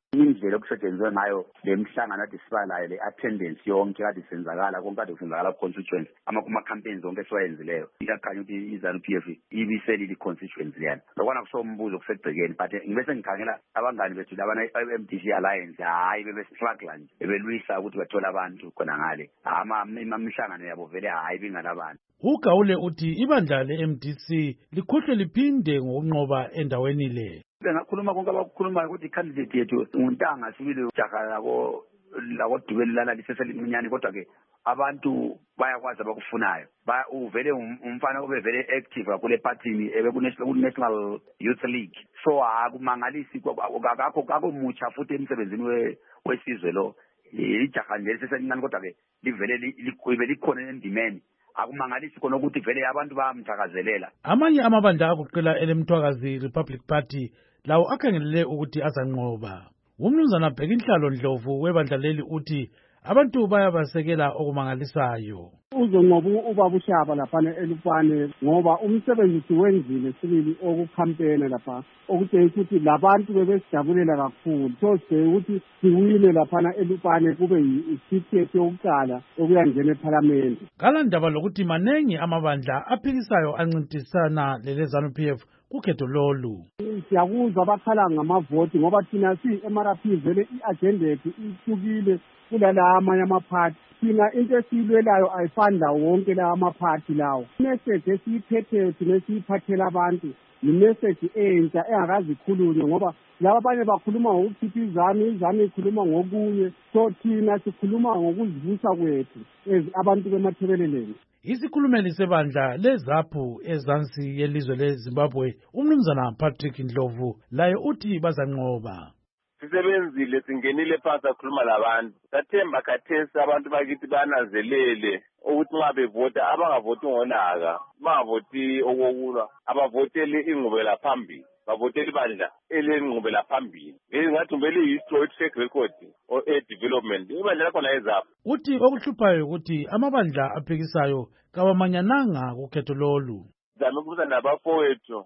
Q: indlela okusetshenzwe ngayo le mhlangano ade sibalayo le attendance yonke kade senzakala konke kade senzakala constituency ama campaigns onke siwayenzileyo iyakhanya ukuthi iZANU P F ibiselile constituency leyana lokwana kusombuzo kusegcekeni but ngibese ngikhangela abangani bethu labana M D C Alliance hayi bebe struggle nje bebelwisa ukuthi bathola abantu khona ngale ama imhlangano yabo vele hayi binganabantu.
C: uGawule uthi ibandla le-M D C likhohlwe liphinde ngokunqoba endaweni le.
Q: Bengakhuluma konke abakukhulumayo ukuthi candidate yethu uNtanga sibile ujaha labo labo dubeli lana liseselincinyane kodwa ke abantu bayakwazi abakufunayo ba uvele umfana obevele active kule party ebe ku National Youth League so akumangalisi akakho akho mucha futhi emsebenzini wesizwe lo ijaha nje liseselincane kodwa ke livele likhwebe likhona endimeni akumangalisi khona ukuthi vele abantu bayamthakazelela.
C: Amanye amabandla akuqela elemthwakazi Republic Party lawo akhangelele ukuthi azanqoba. Umnumzana Bhekinhlalo Ndlovu webandla leli uthi abantu bayabasekela okumangalisayo.
R: Uzonqoba ubaba uShaba lapha eLupane ngoba umsebenzi wenzile sibili okukhampena lapha okuthe ukuthi labantu bebesijabulela kakhulu so sibe ukuthi siwile lapha eLupane kube isithethe yokuqala okuyangena eParliament.
C: Kala ndaba lokuthi manengi amabandla aphikisayo ancintisana leleZANU P F kukhetho lolu.
R: Siyakuzwa bakhala ngamavoti ngoba thina si M R P vele iagenda yethu ihlukile kulala amanye amaphathi. Thina into esiyilwelayo ayifani lawo wonke la amaphathi lawo. Message esiyiphethe thina esiyiphathela abantu ni message entsha engakazi ikhulunywe ngoba laba abanye bakhuluma ngokukhipha izami izami ikhuluma ngokunye so thina sikhuluma ngokuzivusa kwethu abantu bemathebeleleni.
C: Isikhulumeli sebandla leZAPU ezansi yelizwe leZimbabwe umnumzana Patrick Ndlovu laye uthi bazanqoba.
S: Sisebenzile singenile phansi akhuluma labantu sathemba khathesi abantu bakithi banazelele ukuthi nxa bevota abangavoti ngonaka bangavoti okokulwa abavotele ingqubela phambili bavotele ibandla elengqubela phambili ngathi umbele history track record or a development ibandla lakhona eZAPU.
C: Uthi okuhluphayo ukuthi amabandla aphikisayo kawamanyananga kukhetho lolu.
S: Zama ukubuza nabafowethu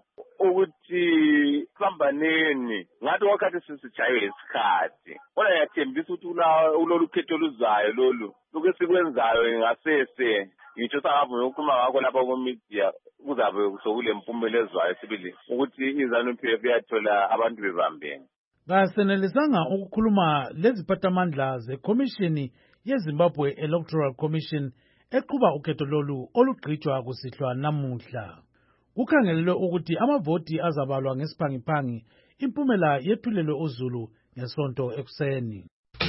S: ukuthi phambaneni ngathi wakhathi sisijayo isikhathi ona yathembisa ukuthi ulolu khetho luzayo lolu lokho sikwenzayo ngasese ngitsho sangavume ukukhuluma ngakho lapha ku media kuzabe kusokule mpumelo ezwayo sibili ukuthi iZANU P F yathola abantu bebambene.
C: Kasenelisanga ukukhuluma leziphathamandla zeCommission yeZimbabwe Electoral Commission eqhuba ukhetho lolu olugqitshwa kusihlwa namuhla. Kukhangelelwe ukuthi amavoti azabalwa ngesiphangiphangi impumela yethulelwe uZulu ngesonto ekuseni.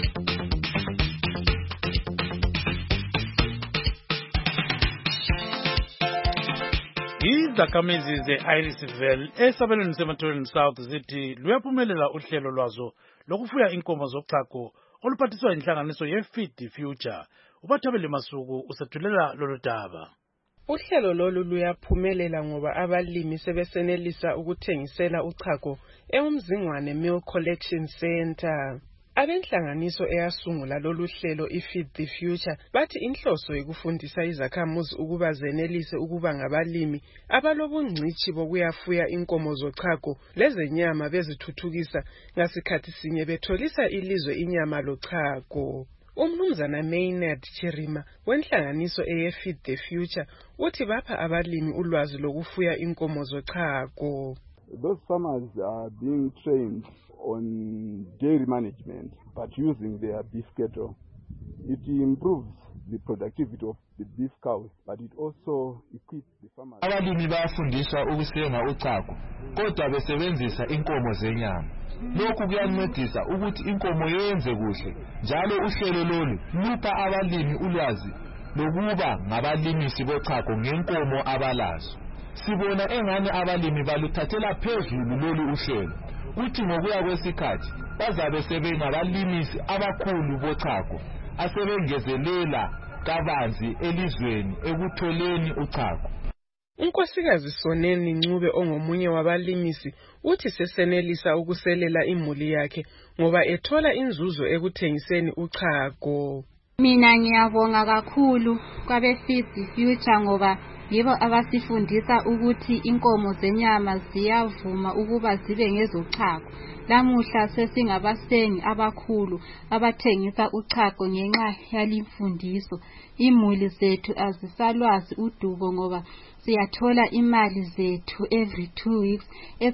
C: Izakhamizi ze-Irisville esabelweni seMatholeni South zithi luyaphumelela uhlelo lwazo lokufuya inkomo zochago oluphathiswa inhlanganiso ye-Feed the Future. Ubathabele Masuku usethulela lolu daba.
T: Uhlelo lolu luyaphumelela ngoba abalimi sebesenelisa ukuthengisela uchago eMzingwane Milk Collection Center. Abenhlanganiso eyasungula lolu hlelo iFeed the Future bathi inhloso yokufundisa izakhamuzi ukuba zenelise ukuba ngabalimi abalobungcithi bokuyafuya inkomo zochago lezenyama bezithuthukisa ngasikhathi sinye betholisa ilizwe inyama lochago. Umnumzana Maynard Chirima wenhlanganiso eyeFeed the Future uthi bapha abalimi ulwazi lokufuya inkomo zochago.
U: Those farmers are being trained on dairy management but using their beef cattle. It improves the productivity of the beef cows but it also equips the farmers.
V: Abalimi bayafundiswa ukusenga uchago kodwa besebenzisa inkomo zenyama. Lokhu kuyancedisa ukuthi inkomo yenze kuhle njalo uhlelo lolu lupha abalimi ulwazi lokuba ngabalimisi bochago ngenkomo abalazo. Sibona engane abalimi baluthathela phezulu lolu uhlelo. Uthi ngokuya kwesikhathi bazabe sebengabalimisi abakhulu bochago asebengezelela kabanzi elizweni ekutholeni uchago.
T: Unkosikazi Soneni Ncube ongomunye wabalimisi uthi sesenelisa ukuselela imuli yakhe ngoba ethola inzuzo ekuthengiseni uchago.
W: Mina ngiyabonga kakhulu kwabe Feed the Future ngoba
D: yibo abasifundisa ukuthi inkomo zenyama ziyavuma ukuba zibe ngezochago. Lamuhla sesingabasengi abakhulu abathengisa uchago ngenxa yalimfundiso. Imuli zethu azisalwazi udubo ngoba siyathola imali zethu every two weeks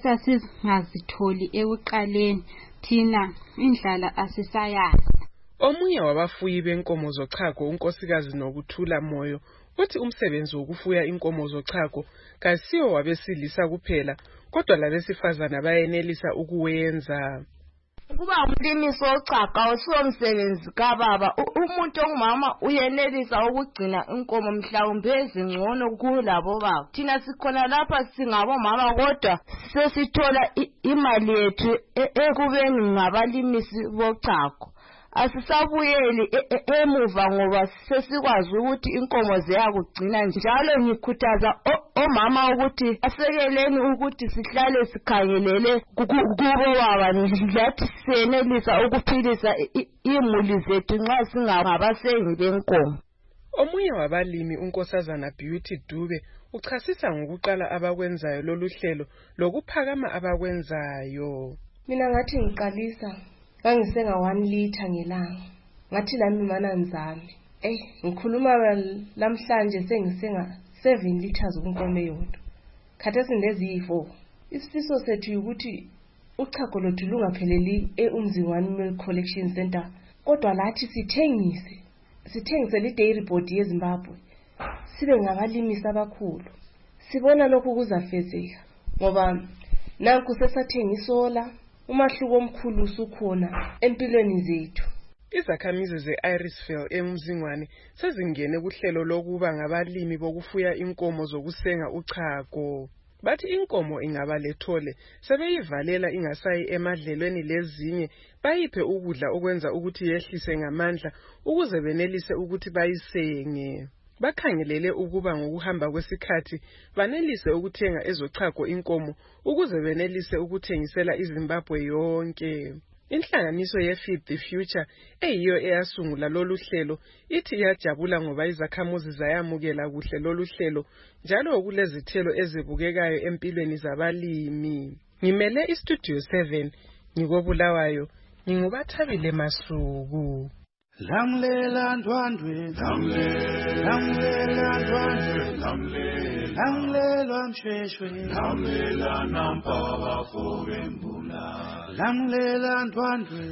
D: esasingazitholi ekuqaleni. Thina indlala asisayazi.
T: Omunye wabafuyi benkomo zochago unkosikazi Nokuthula Moyo uthi umsebenzi wokufuya inkomo zochago kasiyo wabesilisa kuphela kodwa labesifazana bayenelisa ukuwenza.
F: Kuba umlimisi wochago awusiwo msebenzi kababa. Umuntu ongumama uyenelisa ukugcina inkomo mhlawumbe ezingcono kulabo baba. Thina sikhona lapha singabomama kodwa sesithola imali yethu ekubeni ngabalimisi bochago. Asisabuyeli emuva ngoba sesikwazi ukuthi inkomo ziyakugcina. Njalo ngikhuthaza omama ukuthi asekeleni ukuthi sihlale sikhangelele kubo baba lathi siyenelisa ukuphilisa imuli zethu nxa singabasengi benkomo.
T: Omunye wabalimi unkosazana Beauty Dube uchasisa ngokuqala abakwenzayo lolu hlelo lokuphakama abakwenzayo.
O: Mina ngathi ngiqalisa ngangisenga one liter ngelanga. Ngathi lami mana nzami. Eh ngikhuluma lamhlanje sengisenga seven liters kunkomo eyodwa. Khathesi ndeziyi-four. Isifiso sethu ukuthi uchago lwethu lungapheleli eUmzingwane Milk Collection Center kodwa lathi sithengise. Sithengise le dairy board yeZimbabwe. Sibe ngabalimisi abakhulu. Sibona lokhu kuzafezeka ngoba nanku sesathengisola. Umahluko omkhulu usukhona empilweni zethu.
T: Izakhamizi ze-Irisville eMzingwane sezingene kuhlelo lokuba ngabalimi bokufuya inkomo zokusenga uchago. Bathi inkomo ingaba lethole sebeyivalela ingasayi emadlelweni lezinye bayiphe ukudla okwenza ukuthi yehlise ngamandla ukuze benelise ukuthi bayisenge. Bakhangelele ukuba ngokuhamba kwesikhathi banelise ukuthenga ezochago inkomo ukuze benelise ukuthengisela iZimbabwe yonke. Inhlanganiso ye-Feed the Future eyiyo eyasungula lolu hlelo ithi iyajabula ngoba izakhamuzi zayamukela kuhle lolu hlelo njalo kulezithelo ezibukekayo empilweni zabalimi. Ngimele iStudio seven ngikobulawayo ngingubathabile Masuku.
W: Lamlela ndwandwe lamlela ndwandwe lamlela msheshwe lamlela nampaba fobembula lamlela ndwandwe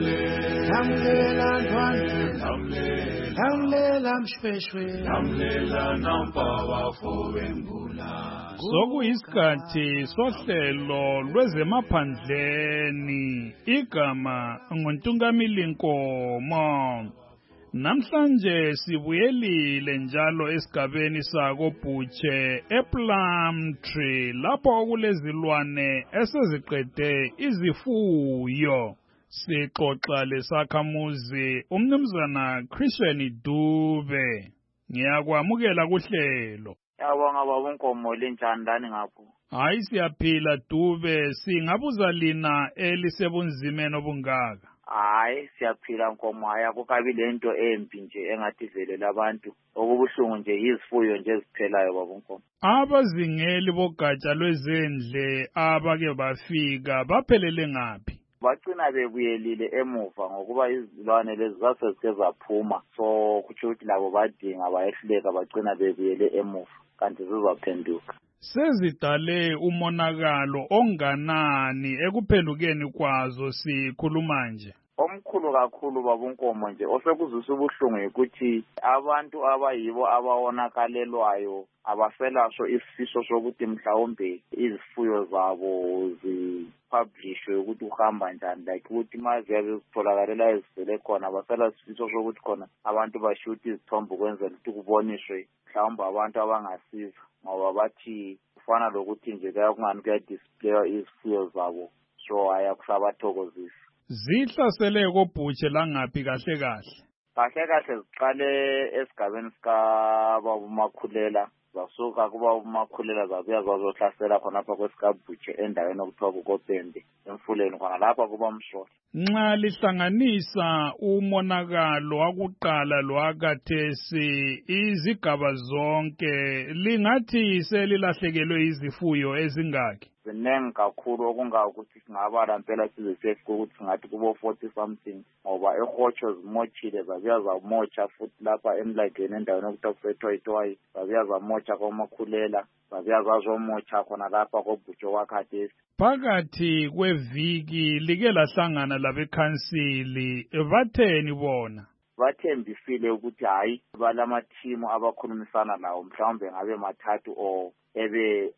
W: lamlela ndwandwe lamlela msheshwe lamlela nampaba fobembula.
C: Sokuyisikhathi sohlelo lwezemaphandleni igama nguNtungamili Nkomo. Namhlanje sibuyelile njalo esigabeni sako Bhutshe ePlumtree lapho kulezilwane eseziqede izifuyo. Sixoxa lesakhamuzi umnumzana Christian Dube. Ngiyakwamukela kuhlelo.
N: Yabonga baba Nkomo linjani lani ngapho?
C: Hayi siyaphila Dube, singabuza lina elisebunzimeni obungaka.
N: Hayi siyaphila Nkomo, haya kukabile into embi nje engathi vele labantu okubuhlungu nje izifuyo nje eziphelayo baba Nkomo.
C: Abazingeli bogatsha lwezendle abake bafika baphelele ngaphi?
N: Bagcina bebuyelile emuva ngokuba izilwane lezi zasezike zaphuma, so kutsho ukuthi labo badinga bayehluleka bagcina bebuyele emuva kanti zizaphenduka.
C: Sezidale umonakalo onganani ekuphendukeni kwazo sikhuluma nje?
N: Omkhulu kakhulu baba Nkomo nje osekuzisa ubuhlungu ukuthi abantu abayibo abawonakalelwayo abaselaso isifiso sokuthi mhlawumbe izifuyo zabo zipublishwe ukuthi uhamba njani, like ukuthi maziyabe zitholakalela ezivele khona basela isifiso sokuthi khona abantu bashuthi izithombe ukwenzela ukuthi kuboniswe mhlawumbe abantu abangasiza ngoba bathi kufana lokuthi nje kuyakungani kuyadisplayiwa izifuyo zabo, so ayakusabathokozisa.
C: Zihlasele koBhutshe langaphi kahle kahle?
N: Kahle kahle ziqale esigabeni sika baba Makhulela
P: zasuka kuba umakhulela zabuya zazohlasela khonapha kwesikabhutshe endaweni okuthiwa kukopembe emfuleni khona lapha kuba mshona.
B: Nxa lihlanganisa umonakalo wakuqala lwakathesi izigaba zonke lingathi selilahlekelwe izifuyo ezingaki?
P: Zinengi kakhulu okungakuthi singabala mpela size sefike ukuthi singathi kubo forty something ngoba ehotsho zimochile zabuya zamotsha futhi lapha emlageni endaweni okuthiwa kusethwayitwayi zabuya zamotsha komakhulela zabuya zazomotsha khona lapha kobhutsho wakhathesi.
B: Phakathi kweviki like lahlangana labekhansili batheni bona?
P: Bathembisile ukuthi hayi balamathimu abakhulumisana lawo mhlawumbe ngabe mathathu o ebe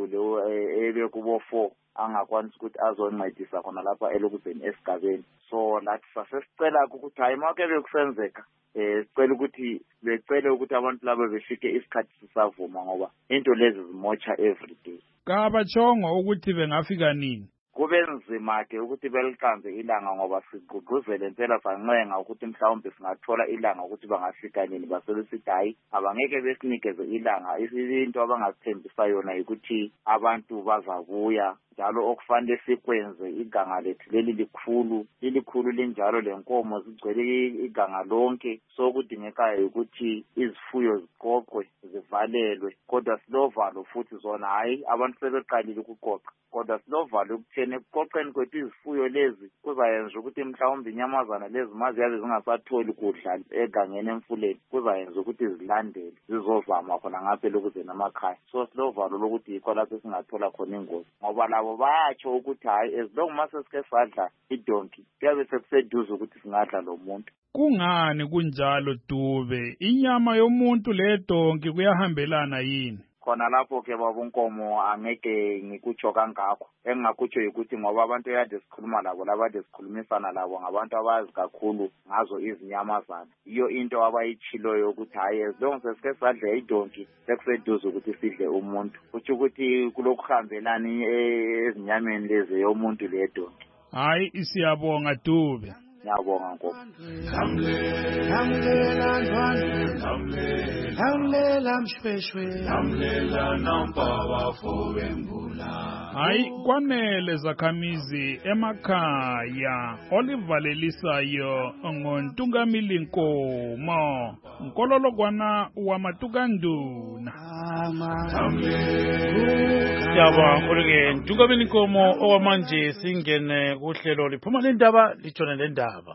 P: adlule ebe kubo four angakwanisa ukuthi azoncedisa khona lapha elokuzeni esigabeni. So lathi sasesicela ukuthi hayi make bekusenzeka eh sicela ukuthi becele ukuthi abantu labo befike isikhathi sisavuma ngoba into lezi zimotsha every day.
B: Kabachongo ukuthi bengafika nini?
P: Kube nzima ke ukuthi beliqambe ilanga ngoba sigqugquzele impela sancenga ukuthi mhlawumbe singathola ilanga ukuthi bangafika nini basebesithi hayi abangeke besinikeze ilanga into abangasithembisa yona ukuthi abantu bazabuya njalo okufanele sikwenze iganga lethu leli likhulu lilikhulu linjalo lenkomo zigcwele iganga lonke so kudingekayo ukuthi izifuyo ziqoqwe zivalelwe kodwa silovalo futhi zona hayi abantu sebeqalile ukuqoqa kodwa silovalo ukuthene ekuqoqeni kwethu izifuyo lezi kuzayenza ukuthi mhlawumbe inyamazana lezi mazi yabe zingasatholi kudla egangeni emfuleni kuzayenza ukuthi zilandele zizozama khona ngapha lokuzena emakhaya so silovalo lokuthi yikho lapho singathola khona ingozi ngoba labo bayatsho ukuthi hayi as long mase sike sadla idonki kuyabe sekuseduze ukuthi singadla lo muntu.
B: Kungani kunjalo Dube? Inyama yomuntu ledonki kuyahambelana yini?
P: Khona lapho ke babonkomo angeke ngikutsho kangakho engakutsho ukuthi ngoba abantu yade sikhuluma labo labade sikhulumisana labo ngabantu abazi kakhulu ngazo izinyamazana iyo into abayichiloyo ukuthi hayi as long as sike sadla idonki sekuseduze ukuthi sidle umuntu kuthi ukuthi kulokuhambelana ezinyameni lezi yomuntu ledonki.
B: Hayi isiyabonga Dube.
P: Ngiyabonga Nkomo.
W: Lamlela ntwana, lamlela mshweshwe, lamlela nampa bafowethu ngula.
B: Hayi kwanele zakhamizi emakhaya olivalelisayo ngontungamili Nkomo nkololokwana wamatukanduna.
C: Siyabonga ulike ntungamili Nkomo okwamanje singene kuhlelo liphuma lendaba litshona lendaba.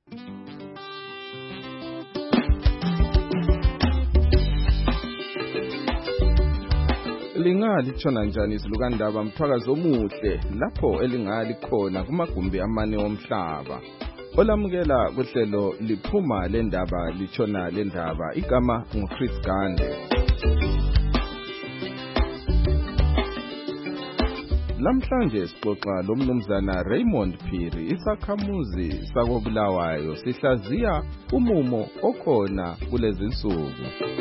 L: Lingali tshona njani izilukandaba mthwakazi omuhle lapho elingali khona kumagumbi amane omhlaba olamukela kuhlelo liphuma lendaba litshona lendaba igama nguChris Gande. Lamhlanje sixoxa lomnumzana Raymond Phiri isakhamuzi sakobulawayo sihlaziya umumo okhona kulezi insuku.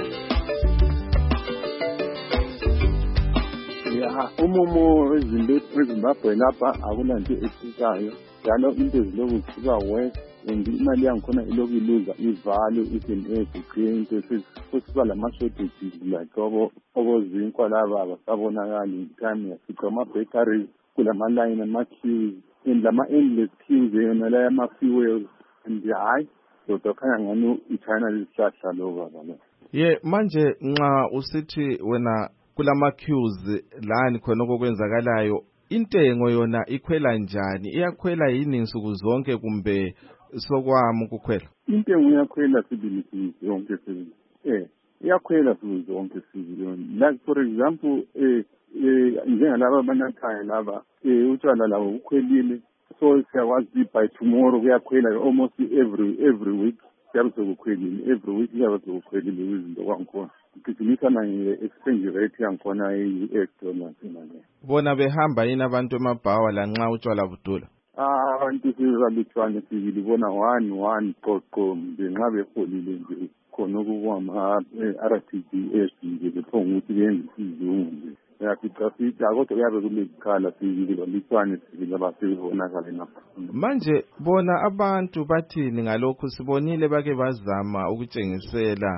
G: Ya umumo eZimbabwe lapha akunanto esikayo njalo into eziloku kusuka west and imali yangikhona iloku iluza ivalo even every kusuka lama-shortages like okozinkwa laba abasabonakali time yafica ama-bakeries kulama-line ama-queues and lama-endless queues yona la yama-fuels and hayi kodwa khanya ngani ichina lisihlahla lo baba lo.
L: Ye manje nxa usithi wena kulama queues lani khona okwenzakalayo intengo yona ikhwela njani iyakhwela yini insuku zonke kumbe sokwami ukukhwela?
G: Intengo iyakhwela sibili zonke sibili eh iyakhwela sibili zonke sibili like for example eh njengalaba abanakhaya laba eh utshwala labo ukhwelile so siyakwazi by tomorrow kuyakhwela almost every every week siyabe sokukhwelile every week siyabe sokukhwelile izinto kwangikhona kugijimisana nge-exchange rate yangikhona e-U S dollar nje.
L: Bona behamba yini abantu emabhawa la nxa utshwala budula?
G: Ah abantu sizaluthwane sibili bona one one qoqo ngenxa beholile nje khona ukukwama R T G S nje bephonga ukuthi benze isizungu nje. Yafica fica kodwa kuyabe kulezikhala sibili baluthwane sibili abasebonakala lapha.
L: Manje bona abantu bathini ngalokho? Sibonile bake bazama ukutshengisela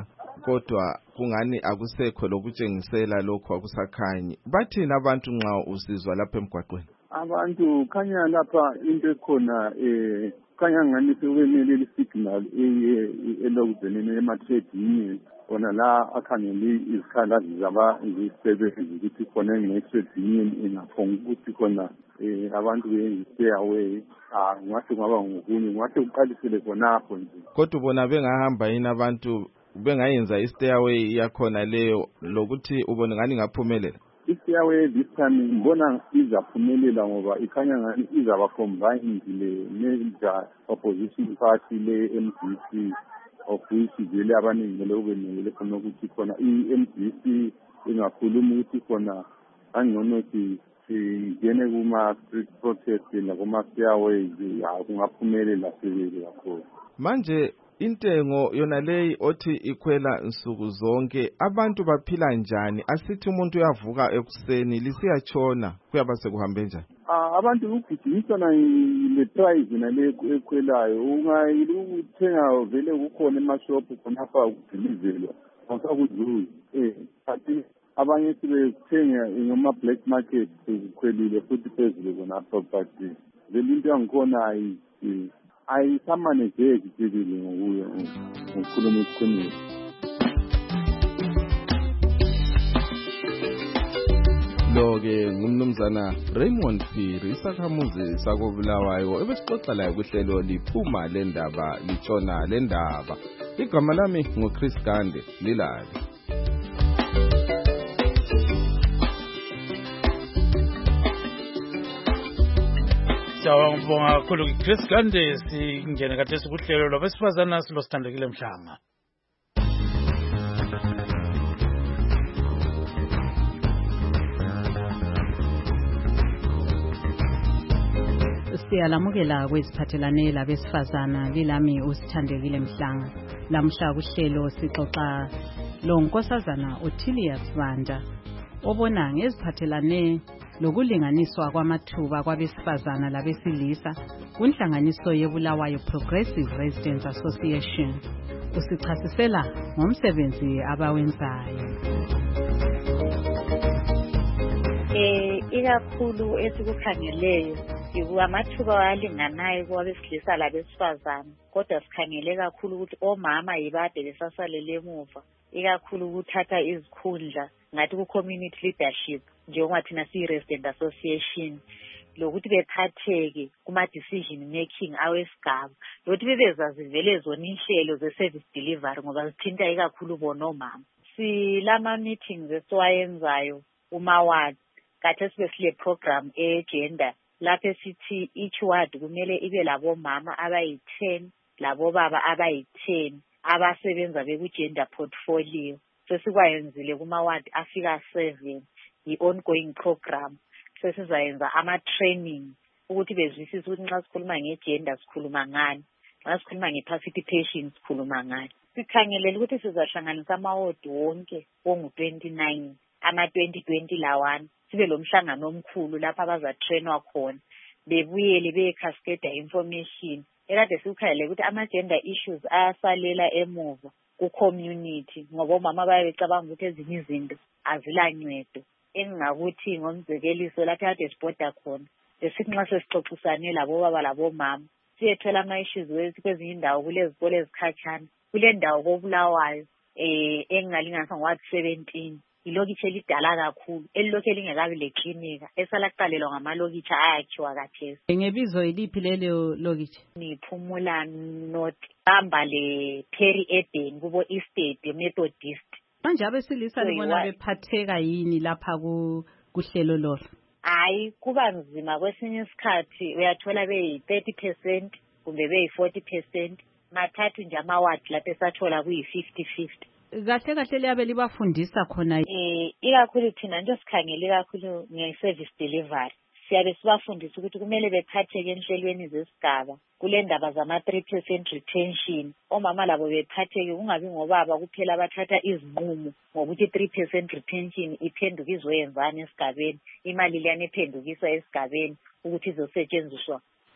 L: kodwa kungani akusekho lokutshengisela lokho akusakhanyi. Bathini abantu nxa usizwa lapha emgwaqweni?
G: Abantu khanya lapha into ekhona eh khanya ngani sekwenele isignal elokuzeni ema-trade union ona la akhangele izikhalazi zabasebenzi ukuthi khona nge-trade union ingaphonga ukuthi khona eh abantu be-stay away. Ah ngathi ngaba ngokunye ngathi uqalisele khonapho nje.
L: Kodwa bona bengahamba yini abantu bengayenza i-stay away yakhona leyo lokuthi ubone ngani ngaphumelela?
G: I-stay away this time ngibona izaphumelela ngoba ikhanya ngani izaba combined le major opposition party le M D C of which vele abaningi lokubenele khona ukuthi khona i-M D C ingakhuluma ukuthi khona angcono ukuthi singene kuma-street protest nakuma-stay away kungaphumelela sebele kakhulu.
L: Manje intengo yona leyi othi ikhwela nsuku zonke abantu baphila njani? Asithi umuntu uyavuka ekuseni lisiyatshona kuyaba sekuhambe njani?
G: Ah abantu ukugijimisana le price nale ekhwelayo ungayili ukuthenga vele kukhona emashop khonapha ukudilizelwa awusakudluli eh kanti abanye sebethenga ngoma black market kukhwelile futhi phezulu khonapha but vele into yangikhona ayi ayisamanejeki sibili ngokuyo ngokukhuluma iqiniso.
L: Lo-ke ngumnumzana Raymond Phiri, isakhamuzi sakobulawayo ebesixoxa laye kuhlelo liphuma le ndaba litshona le ndaba. Igama lami nguChris Gande, lilale.
C: Siyabonga kakhulu Chris Gande. Singene khathesi kuhlelo lwabesifazana silosithandekile Mhlanga.
M: Siyalamukela kweziphathelane labesifazana lilami usithandekile Mhlanga. Lamhla kuhlelo sixoxa lo nkosazana Ottilia Sibanda obona ngeziphathelane lokulinganiswa kwamathuba kwabesifazana labesilisa kunhlanganiso yeBulawayo Progressive Residents Association. Usichasisela ngomsebenzi abawenzayo.
H: Eh ikakhulu esikukhangeleyo amathuba alinganayo kwabesilisa labesifazana, kodwa sikhangele kakhulu ukuthi omama yibade besasalele emuva, ikakhulu ukuthatha izikhundla ngathi ku-community leadership njengoba thina siyi-resident association, lokuthi bephatheke kuma-decision making awesigaba, lokuthi bebezazi vele zona inhlelo ze-service delivery ngoba zithinta ikakhulu bona omama. Silama-meetings esiwayenzayo kuma-ward, kade sibe sile program e-gender lapho sithi each ward kumele ibe labomama abayi-ten labobaba abayi-ten abasebenza beku-gender portfolio. Sesikwayenzile kuma-ward afika seven, i-ongoing program. Sesizayenza ama-training ukuthi bezwisise ukuthi nxa sikhuluma nge-gender sikhuluma ngani, nxa sikhuluma nge-participation sikhuluma ngani. Sikhangelele ukuthi sizahlanganisa ama-ward wonke ongu-twenty-nine, ama-twenty twenty lawana, sibe lo mhlangano omkhulu lapha abazatrainwa khona, bebuyele beyecascade information. Ekade sikukhalele ukuthi ama-gender issues ayasalela emuva ku-community ngoba omama bayabecabanga ukuthi ezinye izinto azilancedo. Engingakuthi ngomzekeliso lapho kade sibhoda khona, besithi nxa sesixoxisane labobaba labomama siyethola ama-issues wethi kwezinye indawo kulezikole ezikhatshana, kule ndawo koBulawayo eh engingalinganisa ngo-ward seventeen, ilokitshi elidala kakhulu elilokhu lingekabi leklinika esala kuqalelwa ngamalokitshi ayakhiwa khathesi.
M: Ngebizo iliphi lelo lokitshi?
H: Niphumula North, hamba le Perry Eden kubo Estate Methodist.
M: Manje abesilisa libona bephatheka yini lapha kuhlelo lolo?
H: Hayi, kuba nzima kwesinye isikhathi uyathola beyi-thirty percent kumbe beyi-forty percent, mathathu nje ama-ward lapho esathola kuyi-fifty fifty.
M: Kahle kahle liyabe libafundisa khona
H: eh ikakhulu thina nje sikhangele kakhulu nge-service delivery, siyabe sibafundisa ukuthi kumele bephatheke enhlelweni zesigaba kule ndaba zama-three percent retention. Omama labo bephatheke, kungabi ngobaba kuphela abathatha izinqumo ngokuthi three percent retention iphenduka izoyenzani esigabeni, imali liyana iphendukiswa esigabeni ukuthi izosetshenziswa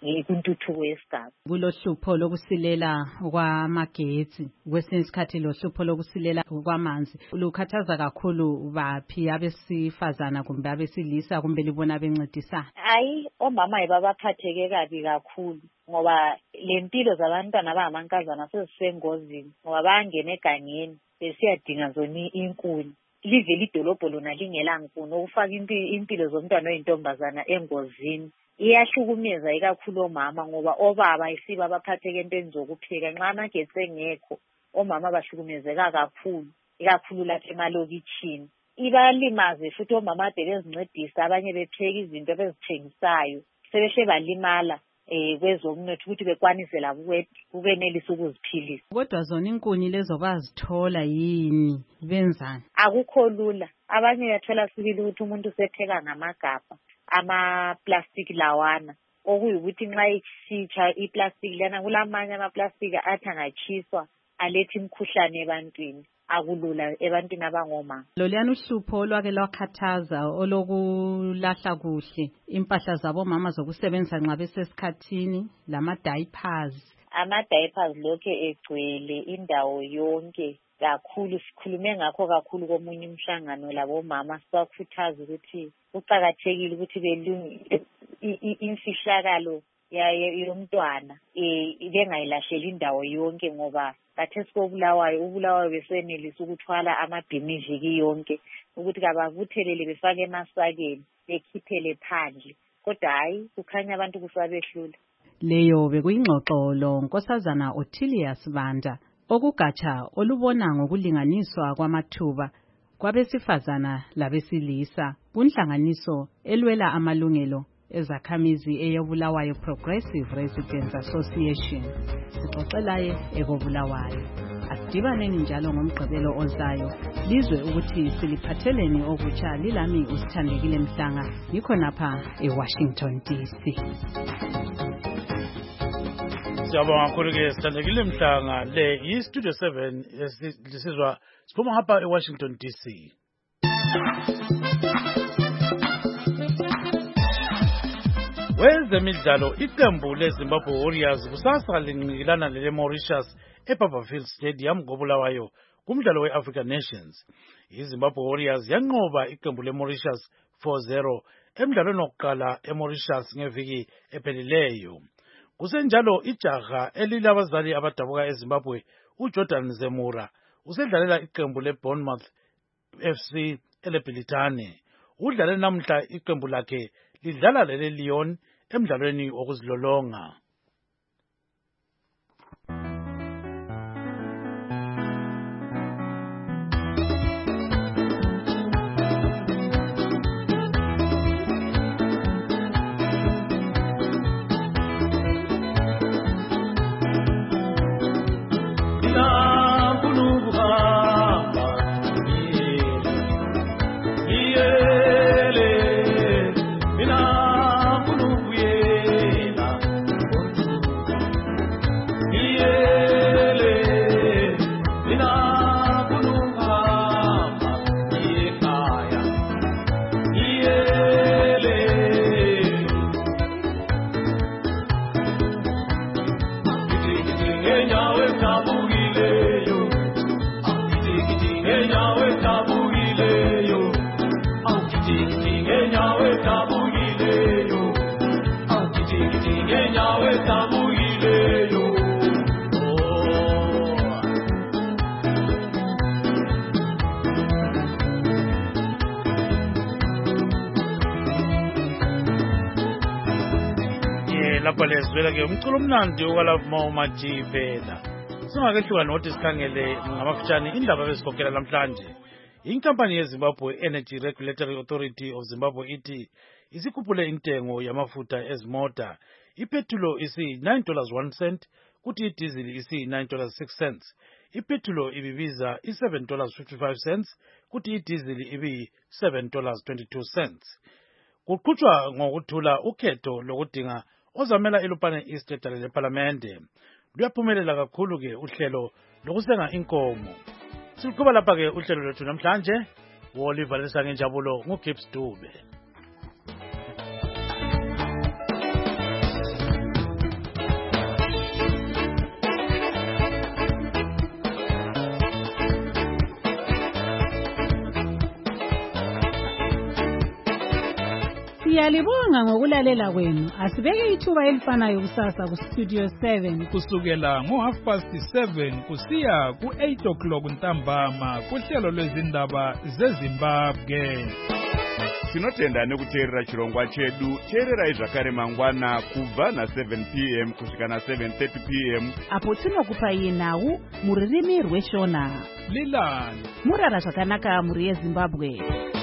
H: kuntuthuko yesigaba.
M: Kulohlupho lokusilela kwamagetsi kwesinye isikhathi lohlupho lokusilela kwamanzi lukhathaza kakhulu baphi abesifazana kumbe abesilisa kumbe libona bencedisana?
H: Hayi, omama babaphatheke kabi kakhulu ngoba lempilo zabantwana abangamankazana sezisengozini ngoba bayangena egangeni besiyadinga zona inkuni. Livele idolobho lona lingela nkuni okufaka impilo zomntwana oyintombazana engozini. Iyahlukumeza ikakhulu omama ngoba obaba isiba baphatheke entweni zokupheka nxa amagetsi engekho omama bahlukumezeka kakhulu ikakhulu lapha emalokitshini. Ibalimaze futhi omama ade bezincedisa abanye bepheka izinto bezithengisayo sebehle balimala eh kwezomnotho ukuthi bekwanise labo ukwenelisa ukuziphilisa.
M: Kodwa zona inkuni lezo bazithola yini benzani?
H: Akukho lula. Abanye yathola sibili ukuthi umuntu sepheka ngamagabha ama-plastic lawana okuyukuthi nxa isitsha i-plastic lana kulamanye ama-plastic athi angachiswa alethe imkhuhlane ebantwini. Akulula ebantwini abangomama.
M: Loliyana uhlupho olwake lwakhathaza olokulahla kuhle impahla zabo mama zokusebenza nxa besesikhathini lama-diapers.
H: Ama-diapers lokhe egcwele indawo yonke kakhulu. Sikhulume ngakho kakhulu komunye umhlangano labomama sibakhuthaza ukuthi kuqakathekile ukuthi belungise imfihlakalo yomntwana eh bengayilahleli indawo yonke ngoba kathesi kobulawayo ubulawayo besenelisa ukuthwala amabhimiviki yonke ukuthi kababuthelele befake emasakeni bekhiphele phandle kodwa hayi kukhanya abantu kusabehlula.
M: Leyo bekuyingxoxo lo Nkosazana Ottilia Sibanda okugatsha olubona ngokulinganiswa kwamathuba kwabesifazana labesilisa kunhlanganiso elwela amalungelo ezakhamizi eyobulawayo Progressive Residents Association. Sixoxelaye ekobulawayo. Asidibaneni njalo ngomgqibelo ozayo lizwe ukuthi siliphatheleni okutsha lilami usithandekile Mhlanga ngikho napha eWashington D C.
C: Siyabonga kakhulu ke sithandekile Mhlanga le yi Studio seven lisizwa siphuma ngapha eWashington D C. Wezemidlalo iqembu leZimbabwe Warriors kusasa lincikilana lele Mauritius eBarberville Stadium ngobulawayo kumdlalo weAfrican Nations. IZimbabwe Warriors yanqoba iqembu leMauritius four zero emdlalweni wokuqala eMauritius ngeviki ephelileyo. Kusenjalo ijaha elilabazali abadabuka eZimbabwe uJordan Zemura usedlalela iqembu leBournemouth F C eleBhilitane. Udlale namhla iqembu lakhe lidlala lele Lyon emdlalweni wokuzilolonga. Lapha lezwela ke umculo omnandi okwalapha uMajivela. Singakehluka nothi sikhangele ngamafutshane indaba besikhokhela namhlanje. Inkampani yeZimbabwe Energy Regulatory Authority of Zimbabwe ithi isikhuphule intengo yamafutha ezimota. Ipetrol isi nine dollars one cent kuthi idiesel isi nine dollars six cents. Ipetrol ibibiza i seven dollars fifty-five cents kuthi idiesel ibi seven dollars twenty-two cents. Kuqhutshwa ngokuthula ukhetho lokudinga ozamela ilupane East edale leParlamente. Luyaphumelela kakhulu ke uhlelo lokusenga inkomo. Siqhubeka lapha ke uhlelo lwethu namhlanje wolivalisa ngenjabulo nguGibbs Dube.
M: Siyalibonga ngokulalela kwenu. Asibeke ithuba elifanayo kusasa ku Studio seven
B: kusukela ngo half past seven kusiya ku eight o'clock ntambama kuhlelo lwezindaba zeZimbabwe.
I: Tinotenda nekuteerera chirongwa chedu. Teererai zvakare mangwana kubva na seven p m kusvika na seven thirty p m
J: apo tinokupai nhau mururimi rweshona.
B: Lilani
J: murara zvakanaka muri yeZimbabwe.